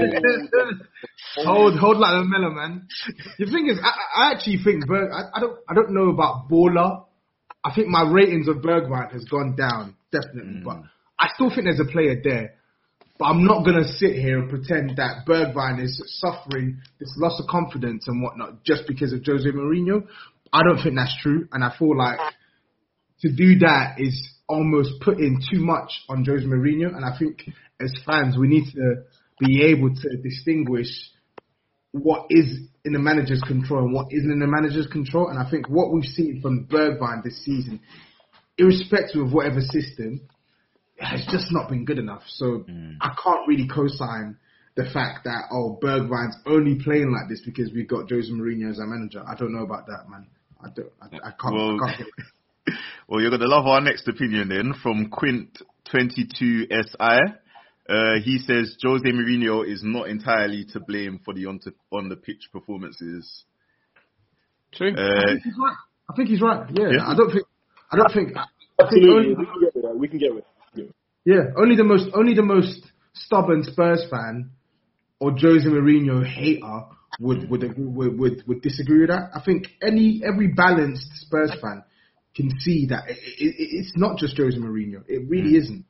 hold, hold like the melon, man. The thing is, I, I actually think Berg. I, I don't, I don't know about baller. I think my ratings of Bergwijn has gone down definitely, mm. but I still think there's a player there. But I'm not gonna sit here and pretend that Bergwijn is suffering this loss of confidence and whatnot just because of Jose Mourinho. I don't think that's true, and I feel like to do that is almost putting too much on Jose Mourinho, and I think as fans we need to be able to distinguish what is in the manager's control and what isn't in the manager's control. And I think what we've seen from Bergwijn this season, irrespective of whatever system, has just not been good enough. So mm. I can't really co-sign the fact that, oh, Bergwijn's only playing like this because we've got Jose Mourinho as our manager. I don't know about that, man. I don't. I, I can't. Well, I can't get it. Well, you're going to love our next opinion then from Quint twenty-two S I. Uh, he says Jose Mourinho is not entirely to blame for the on, to, on the pitch performances. True. Uh, I think he's right. I think he's right. Yeah. yeah. I don't think. I don't think. I Absolutely. think only, we can get with that. We can get with that. Yeah. Only the most. Only the most stubborn Spurs fan or Jose Mourinho hater would would would would, would disagree with that. I think any every balanced Spurs fan can see that it, it, it's not just Jose Mourinho. It really isn't.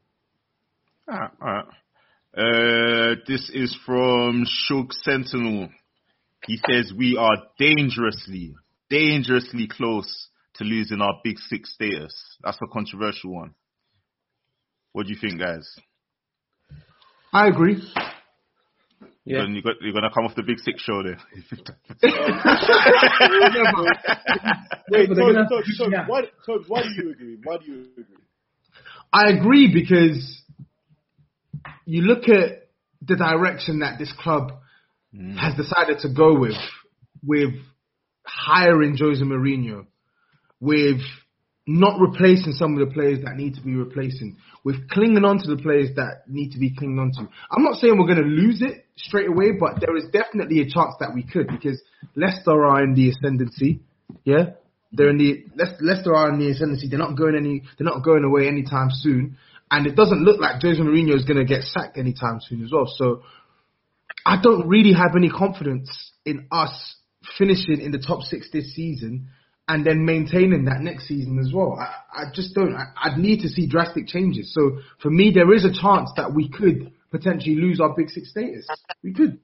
All right, all right. Uh, this is from Shug Sentinel. He says, we are dangerously, dangerously close to losing our Big Six status. That's a controversial one. What do you think, guys? I agree. Yeah. You're going you're to come off the Big Six show there. Wait, Toby, Toby, Toby, why, Toby, why do you agree? Why do you agree? I agree because you look at the direction that this club mm. has decided to go with, with hiring Jose Mourinho, with not replacing some of the players that need to be replacing. We're clinging on to the players that need to be clinging on to. I'm not saying we're going to lose it straight away, but there is definitely a chance that we could, because Leicester are in the ascendancy. Yeah, they're in the Leicester are in the ascendancy. They're not going any. They're not going away anytime soon, and it doesn't look like Jose Mourinho is going to get sacked anytime soon as well. So I don't really have any confidence in us finishing in the top six this season and then maintaining that next season as well. I, I just don't. I, I'd need to see drastic changes. So for me, there is a chance that we could potentially lose our Big Six status. We could.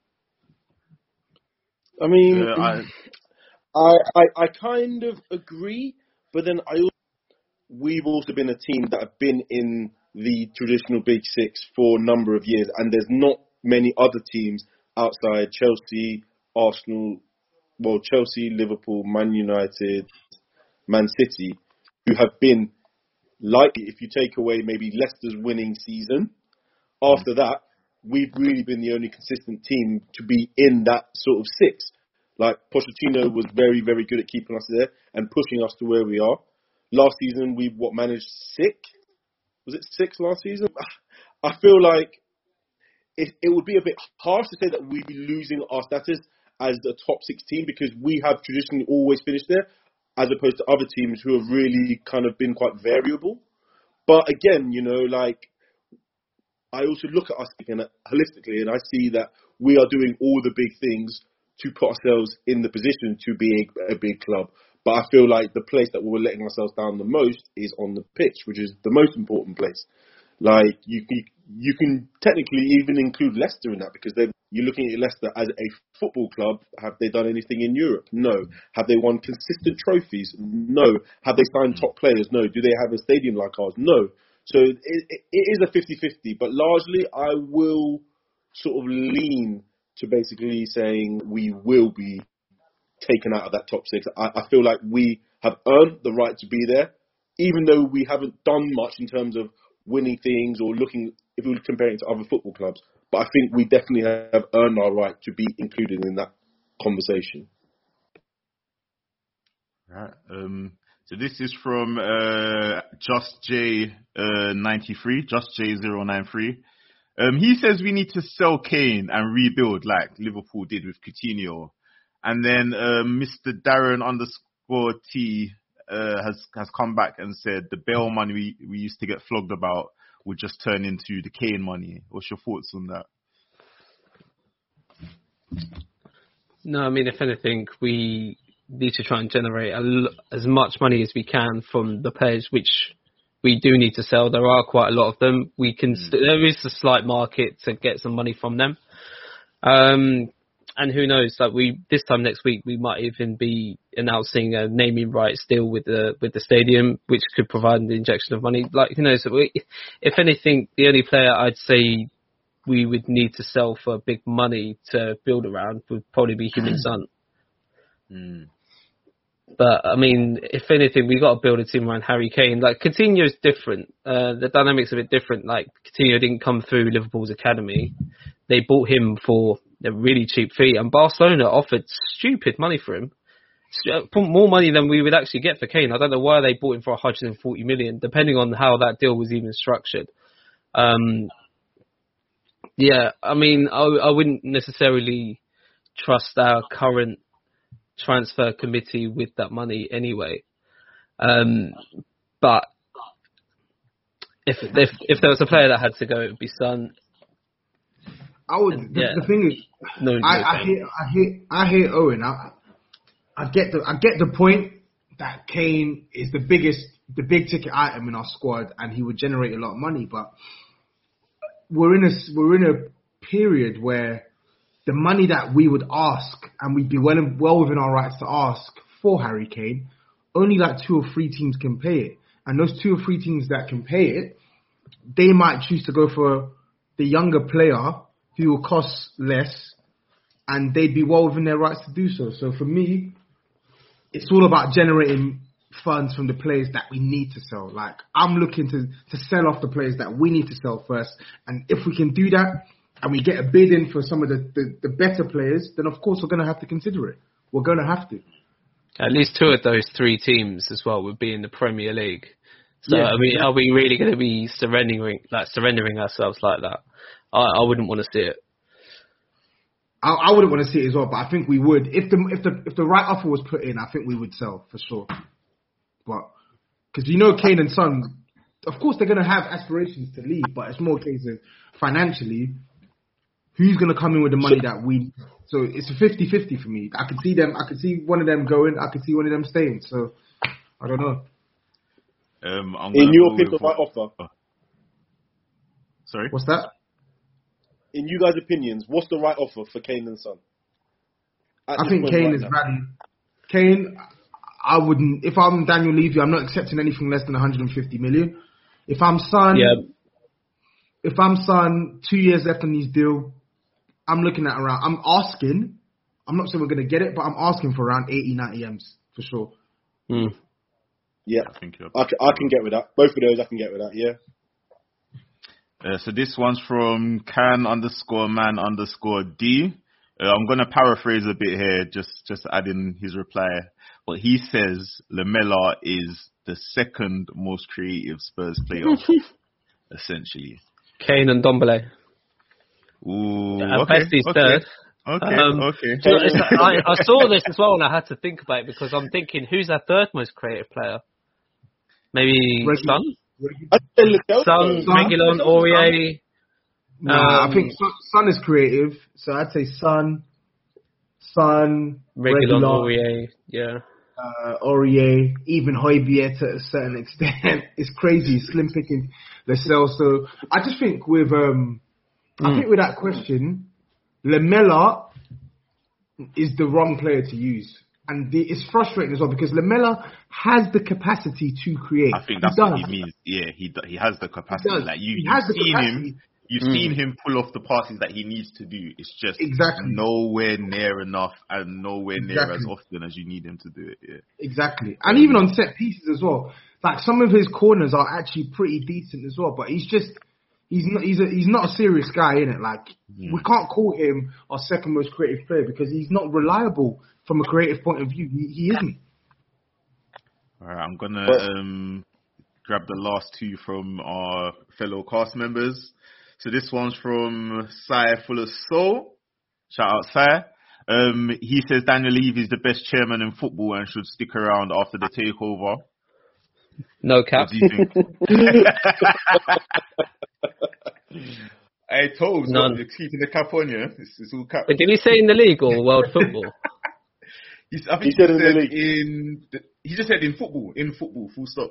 I mean, uh, I, I, I I kind of agree, but then I also, we've also been a team that have been in the traditional Big Six for a number of years, and there's not many other teams outside Chelsea, Arsenal, well, Chelsea, Liverpool, Man United, Man City, who have been, like, if you take away maybe Leicester's winning season, after that, we've really been the only consistent team to be in that sort of six. Like, Pochettino was very, very good at keeping us there and pushing us to where we are. Last season, we, what, managed six? Was it six last season? I feel like it, it would be a bit harsh to say that we'd be losing our status as a top six team, because we have traditionally always finished there, as opposed to other teams who have really kind of been quite variable. But again, you know, like, I also look at us holistically, and I see that we are doing all the big things to put ourselves in the position to be a, a big club. But I feel like the place that we're letting ourselves down the most is on the pitch, which is the most important place. Like, you, you, you can technically even include Leicester in that, because you're looking at Leicester as a football club. Have they done anything in Europe? No. Have they won consistent trophies? No. Have they signed top players? No. Do they have a stadium like ours? No. So it, it, it is a fifty-fifty, but largely I will sort of lean to basically saying we will be taken out of that top six. I, I feel like we have earned the right to be there, even though we haven't done much in terms of winning things or looking, if we were comparing to other football clubs. But I think we definitely have earned our right to be included in that conversation. Right. Um, so this is from uh, Just J uh, ninety-three, Just J zero nine three. Um, he says we need to sell Kane and rebuild like Liverpool did with Coutinho. And then um, Mister Darren underscore T uh, has has come back and said the Bale money we, we used to get flogged about would just turn into the Kane money. What's your thoughts on that? No, I mean, if anything, we need to try and generate a l- as much money as we can from the players which we do need to sell. There are quite a lot of them. We can. Mm. There is a slight market to get some money from them. Um, and who knows? Like we this time next week, we might even be announcing a naming rights deal with the with the stadium, which could provide an injection of money. Like who knows? We, if anything, the only player I'd say we would need to sell for big money to build around would probably be Heung-min Son. Mm. But, I mean, if anything, we got to build a team around Harry Kane. Like, Coutinho's different. Uh, the dynamics are a bit different. Like, Coutinho didn't come through Liverpool's academy. They bought him for a really cheap fee, and Barcelona offered stupid money for him. More money than we would actually get for Kane. I don't know why they bought him for one hundred forty million, depending on how that deal was even structured. Um, yeah, I mean, I, I wouldn't necessarily trust our current transfer committee with that money anyway. Um, but if if if there was a player that had to go, it would be Son. I would. And, the, yeah. the thing is, no, no I, I hate I hate I hate Owen. I, I get the I get the point that Kane is the biggest, the big ticket item in our squad, and he would generate a lot of money. But we're in a we're in a period where the money that we would ask, and we'd be well well within our rights to ask for Harry Kane, only like two or three teams can pay it. And those two or three teams that can pay it, they might choose to go for the younger player who will cost less, and they'd be well within their rights to do so. So for me, it's all about generating funds from the players that we need to sell. Like, I'm looking to, to sell off the players that we need to sell first. And if we can do that, and we get a bid in for some of the, the, the better players, then of course we're going to have to consider it. We're going to have to. At least two of those three teams as well would be in the Premier League. So, Yeah, I mean, yeah. are we really going to be surrendering, like surrendering ourselves like that? I, I wouldn't want to see it. I, I wouldn't want to see it as well, but I think we would. If the if the if the right offer was put in, I think we would sell for sure. But because you know, Kane and Son, of course they're going to have aspirations to leave, but it's more a case of financially, who's going to come in with the money that we. So it's a fifty-fifty for me. I could see them. I could see one of them going. I could see one of them staying. So I don't know. Um, I'm In gonna your go opinion, with the right what- offer. oh. Sorry. What's that? In you guys' opinions, what's the right offer for Kane and Son? At I this think point Kane right is now. value. Kane, I wouldn't. If I'm Daniel Levy, I'm not accepting anything less than one hundred fifty million. If I'm Son, Yeah. if I'm Son, two years left on his deal, I'm looking at around. I'm asking. I'm not saying we're going to get it, but I'm asking for around eighty, ninety M's for sure. Mm. Yeah, I think you're. I can, I can get with that. Both of those I can get with that, yeah. Uh, so this one's from can underscore man underscore D. Uh, I'm going to paraphrase a bit here, just just add in his reply. But he says Lamela is the second most creative Spurs player, essentially. Kane and Ndombele. Ooh, At okay, best he's okay, third. okay, Um, okay. So it's- I, I saw this as well and I had to think about it because I'm thinking, who's our third most creative player? Maybe Regu- Son? I'd say Leclerc. Son, Son? Reguilon, Aurier. Nah, Um, I think Son, Son is creative, so I'd say Son, Son, Reguilon, Reguilon, Aurier, yeah. uh, Aurier, even Højbjerg to a certain extent. It's crazy, slim picking Lascelles. So I just think with um, I think with that question, Lamela is the wrong player to use. And the, it's frustrating as well because Lamela has the capacity to create. I think that's he what does. he means. Yeah, he do- he has the capacity. does. Like you, He you've has the seen capacity. him. You've Mm. seen him pull off the passes that he needs to do. It's just Exactly. nowhere near enough and nowhere near as Exactly. often as you need him to do it. Yeah. Exactly. And even on set pieces as well. Like some of his corners are actually pretty decent as well, but he's just he's not he's a he's not a serious guy, innit? Like Yeah. we can't call him our second most creative player because he's not reliable from a creative point of view. He, he isn't. All right, I'm gonna um, grab the last two from our fellow cast members. So this one's from Sai Full of Soul. Shout out Sai. Um, he says Daniel Levy is the best chairman in football and should stick around after the takeover. No cap. What do you think? I told None. you're keeping the cap on you. It's, it's all cap. But did he say in the league or world football? He's, I think He he, said in said the league. in. The, he just said in football. In football. Full stop.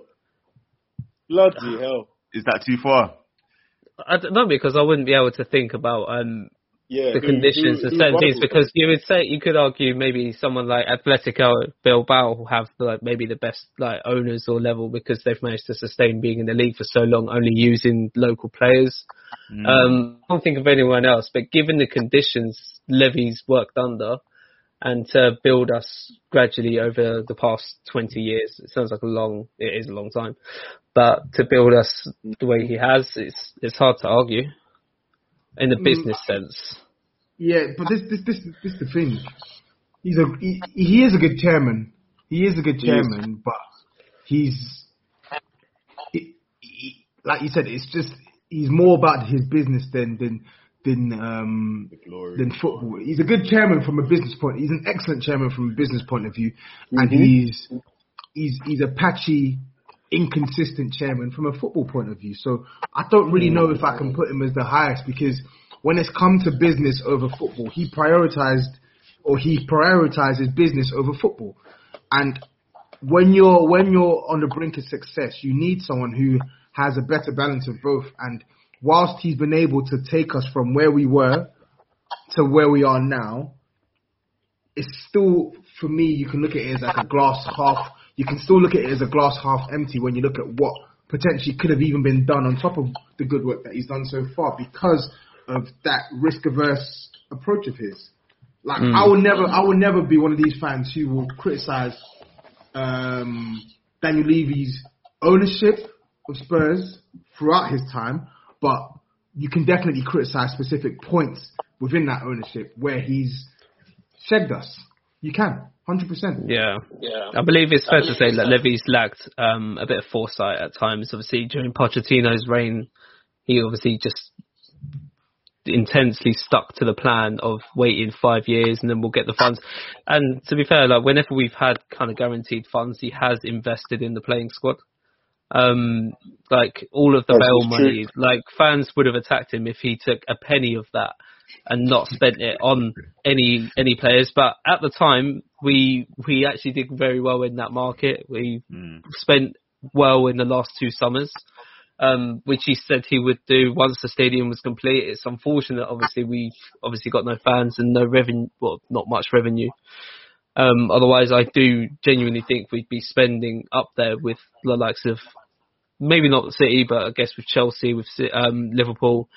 Bloody hell. Is that too far? I don't know because I wouldn't be able to think about um, Yeah. the who- conditions who- of who's certain teams rival? because you would say you could argue maybe someone like Atletico Bilbao will have like maybe the best like owners or level because they've managed to sustain being in the league for so long, only using local players. Mm. Um, I don't think of anyone else, but given the conditions Levy's worked under and to build us gradually over the past twenty years, it sounds like a long, it is a long time, but to build us the way he has, it's it's hard to argue in the Mm. business sense. Yeah, but this this this this is the thing. He's a he, he is a good chairman. He is a good He is. chairman, but he's he, he, like you said, it's just he's more about his business than than than um glory. than football. He's a good chairman from a business point. He's an excellent chairman from a business point of view, and Mhm. he's he's he's a patchy, inconsistent chairman from a football point of view. So I don't really know if I can put him as the highest because when it's come to business over football, he prioritized or he prioritizes business over football. And when you're when you're on the brink of success, you need someone who has a better balance of both. And whilst he's been able to take us from where we were to where we are now, it's still, for me, you can look at it as like a glass half, you can still look at it as a glass half empty when you look at what potentially could have even been done on top of the good work that he's done so far because of that risk-averse approach of his. Like, Mm. I will never, I will never be one of these fans who will criticize um, Daniel Levy's ownership of Spurs throughout his time, but you can definitely criticize specific points within that ownership where he's shagged us. You can. one hundred percent. Yeah, yeah. I believe it's fair to say that Levy's lacked um, a bit of foresight at times. Obviously, during Pochettino's reign, he obviously just intensely stuck to the plan of waiting five years and then we'll get the funds. And to be fair, like whenever we've had kind of guaranteed funds, he has invested in the playing squad. Um, like all of the bail money, like fans would have attacked him if he took a penny of that and not spent it on any any players. But at the time, we we actually did very well in that market. We mm. spent well in the last two summers. Um, which he said he would do once the stadium was complete. It's unfortunate, obviously, we've obviously got no fans and no revenue, well, not much revenue. Um, otherwise, I do genuinely think we'd be spending up there with the likes of, maybe not City, but I guess with Chelsea, with um, Liverpool.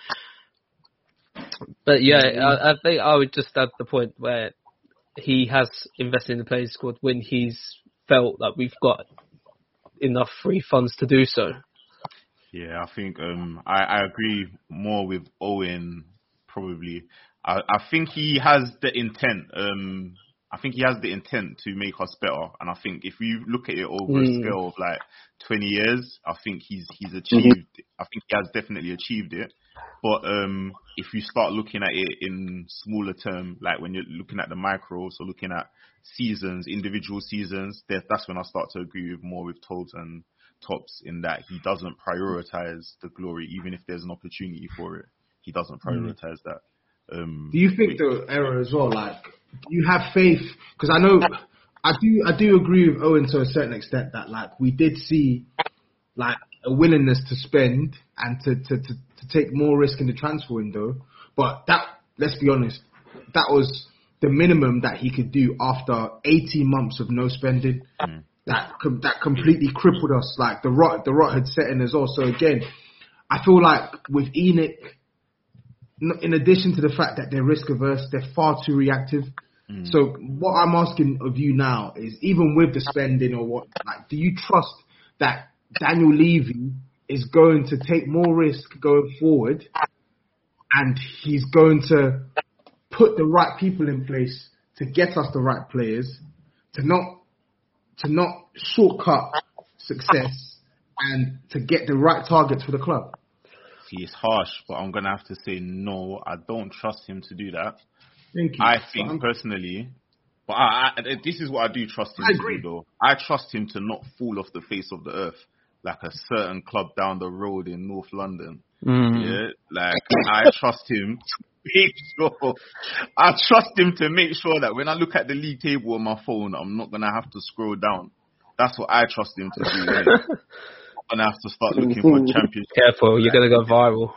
But yeah, I, I think I would just add the point where he has invested in the players squad when he's felt that we've got enough free funds to do so. Yeah, I think um, I, I agree more with Owen, probably. I, I think he has the intent. Um, I think he has the intent to make us better. And I think if you look at it over mm. a scale of like twenty years, I think he's he's achieved, mm-hmm. I think he has definitely achieved it. But um, if you start looking at it in smaller term, like when you're looking at the micros or looking at seasons, individual seasons, that's when I start to agree with more with Toads and Tops in that he doesn't prioritize the glory, even if there's an opportunity for it. He doesn't prioritize mm. that. Um, do you think the error as well? Like, do you have faith? Because I know, I do, I do agree with Owen to a certain extent that like we did see like a willingness to spend and to to to, to take more risk in the transfer window. But that, let's be honest, that was the minimum that he could do after eighteen months of no spending. Mm. That that completely crippled us. Like the rot, the rot had set in as well. So again, I feel like with ENIC, in addition to the fact that they're risk averse, they're far too reactive. Mm. So what I'm asking of you now is, even with the spending or what, like, do you trust that Daniel Levy is going to take more risk going forward, and he's going to put the right people in place to get us the right players, to not to not shortcut success and to get the right targets for the club? See, it's harsh, but I'm going to have to say no, I don't trust him to do that. Thank you. I think so personally, but I, I, this is what I do trust him I to agree. do though. I trust him to not fall off the face of the earth like a certain club down the road in North London. Mm. Yeah, like I trust him to make sure, I trust him to make sure that when I look at the league table on my phone, I'm not going to have to scroll down. That's what I trust him to do. Right? I'm going to have to start looking for championship. Careful, you're going to go viral.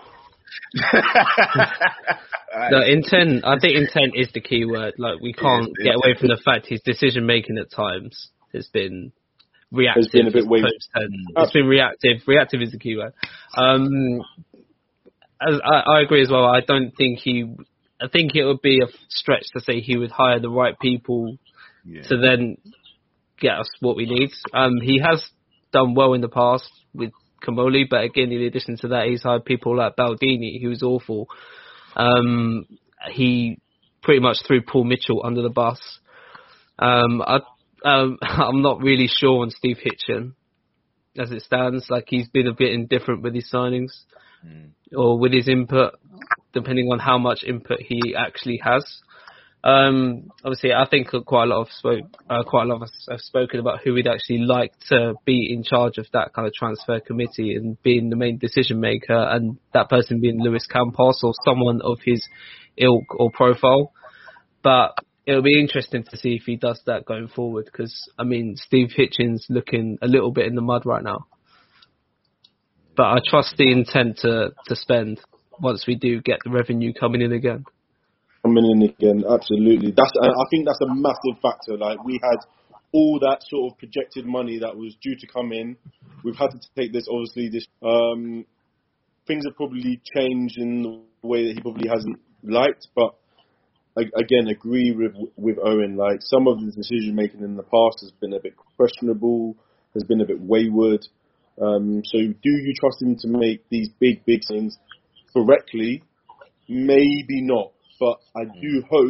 No, intent, I think intent is the key word. Like, we can't yeah, get away from the fact his decision making at times has been reactive. It's been a bit wayward. It's been reactive. Reactive is the key word. Um, as I, I agree as well. I don't think he. I think it would be a stretch to say he would hire the right people yeah. to then get us what we need. Um, he has done well in the past with Kamoli, but again, in addition to that, he's hired people like Baldini, who was awful. Um, he pretty much threw Paul Mitchell under the bus. Um, I, um, I'm not really sure on Steve Hitchen as it stands. Like, he's been a bit indifferent with his signings mm. or with his input, depending on how much input he actually has. Um, obviously, I think quite a lot of spoke, uh, quite a lot of us have spoken about who we'd actually like to be in charge of that kind of transfer committee and being the main decision maker, and that person being Luis Campos or someone of his ilk or profile. But it'll be interesting to see if he does that going forward, because I mean, Steve Hitchens looking a little bit in the mud right now. But I trust the intent to to spend once we do get the revenue coming in again. Coming in again, absolutely. That's I think that's a massive factor. Like, we had all that sort of projected money that was due to come in. We've had to take this, obviously, this um, things have probably changed in the way that he probably hasn't liked. But I, again, agree with with Owen. Like, some of the decision making in the past has been a bit questionable, has been a bit wayward. Um, so, do you trust him to make these big, big things correctly? Maybe not. But I do hope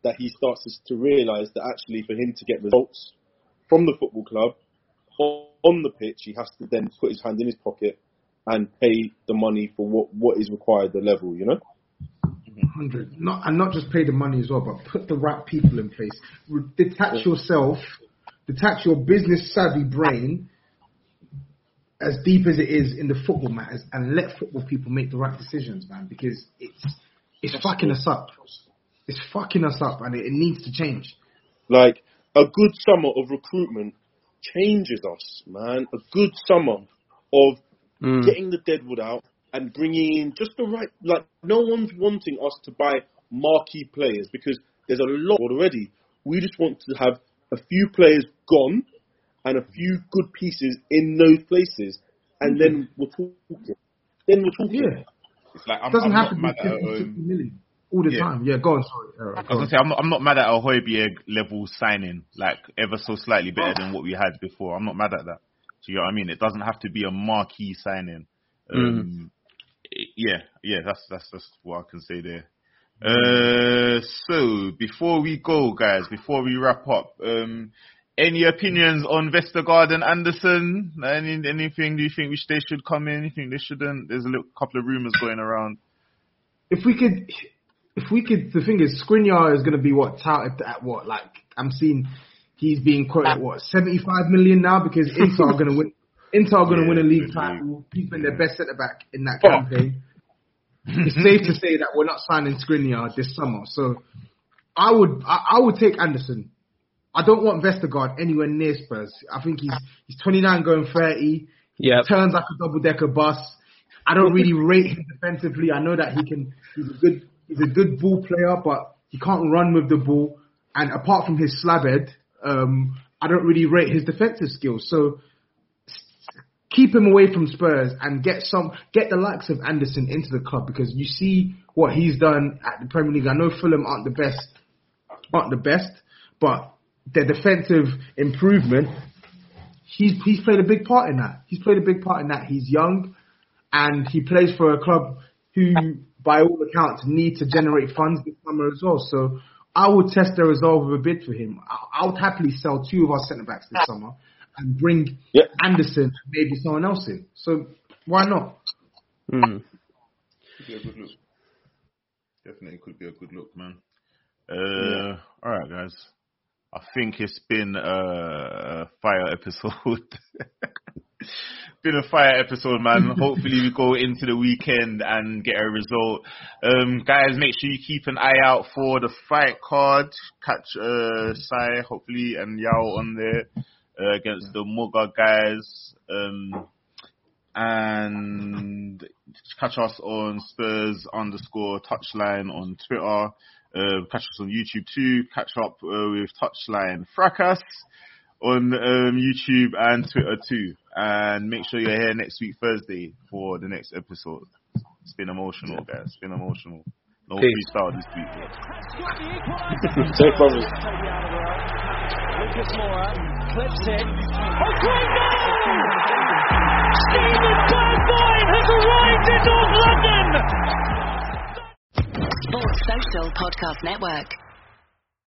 that he starts to, to realise that actually for him to get results from the football club on the pitch, he has to then put his hand in his pocket and pay the money for what, what is required, the level, you know? one hundred. Not, and not just pay the money as well, but put the right people in place. Detach yeah. yourself, detach your business savvy brain as deep as it is in the football matters, and let football people make the right decisions, man, because it's it's That's fucking cool. us up. It's fucking us up, and it, it needs to change. Like, a good summer of recruitment changes us, man. A good summer of mm. getting the deadwood out and bringing in just the right, like, no one's wanting us to buy marquee players because there's a lot already. We just want to have a few players gone and a few good pieces in those places, and mm-hmm. then we're talking. Then we're talking. Yeah. It's like, I'm, it doesn't I'm have to be mad fifty, at, sixty million all the yeah. time. Yeah, go on, sorry. Right, I was going to say, I'm not, I'm not mad at a Højbjerg level signing, like ever so slightly better than what we had before. I'm not mad at that. Do you know what I mean? It doesn't have to be a marquee signing. Um, mm-hmm. Yeah, yeah, that's, that's, that's what I can say there. Uh, so, before we go, guys, before we wrap up, um, any opinions on Vestergaard and Anderson? Any, anything do you think which they should come in? You think they shouldn't? There's a little couple of rumours going around. If we could, if we could, the thing is, Skriniar is going to be what touted at what? Like, I'm seeing he's being quoted at what, seventy-five million now because Inter are going to win. Inter are going to yeah, win a league title. He's been their best centre back in that oh. campaign. It's safe to say that we're not signing Skriniar this summer. So I would, I, I would take Anderson. I don't want Vestergaard anywhere near Spurs. I think he's he's twenty-nine going thirty. Yeah. Turns like a double decker bus. I don't really rate him defensively. I know that he can. He's a good. He's a good ball player, but he can't run with the ball. And apart from his slab head, um, I don't really rate his defensive skills. So keep him away from Spurs and get some, get the likes of Anderson into the club because you see what he's done at the Premier League. I know Fulham aren't the best, aren't the best, but their defensive improvement, he's he's played a big part in that. He's played a big part in that. He's young, and he plays for a club who, by all accounts, need to generate funds this summer as well. So I would test their resolve with a bid for him. I, I would happily sell two of our centre backs this summer and bring yep. Anderson and maybe someone else in. So why not? Mm. Could be a good look. Definitely could be a good look, man. Uh, yeah. All right, guys. I think it's been a fire episode. Been a fire episode, man. Hopefully we go into the weekend and get a result. Um, guys, make sure you keep an eye out for the fight card. Catch uh, Sai, hopefully, and Yao on there uh, against the Muga guys. Um, and catch us on Spurs underscore touchline on Twitter. Uh, catch us on YouTube too. Catch up uh, with Touchline Fracas on um, YouTube and Twitter too. And make sure you're here next week Thursday for the next episode. It's been emotional, guys. It's been emotional. No freestyle this week. Safe brothers. Lucas Moura clips it. Oh, great goal! Steven Bergwijn has arrived in North London! Sports Social Podcast Network.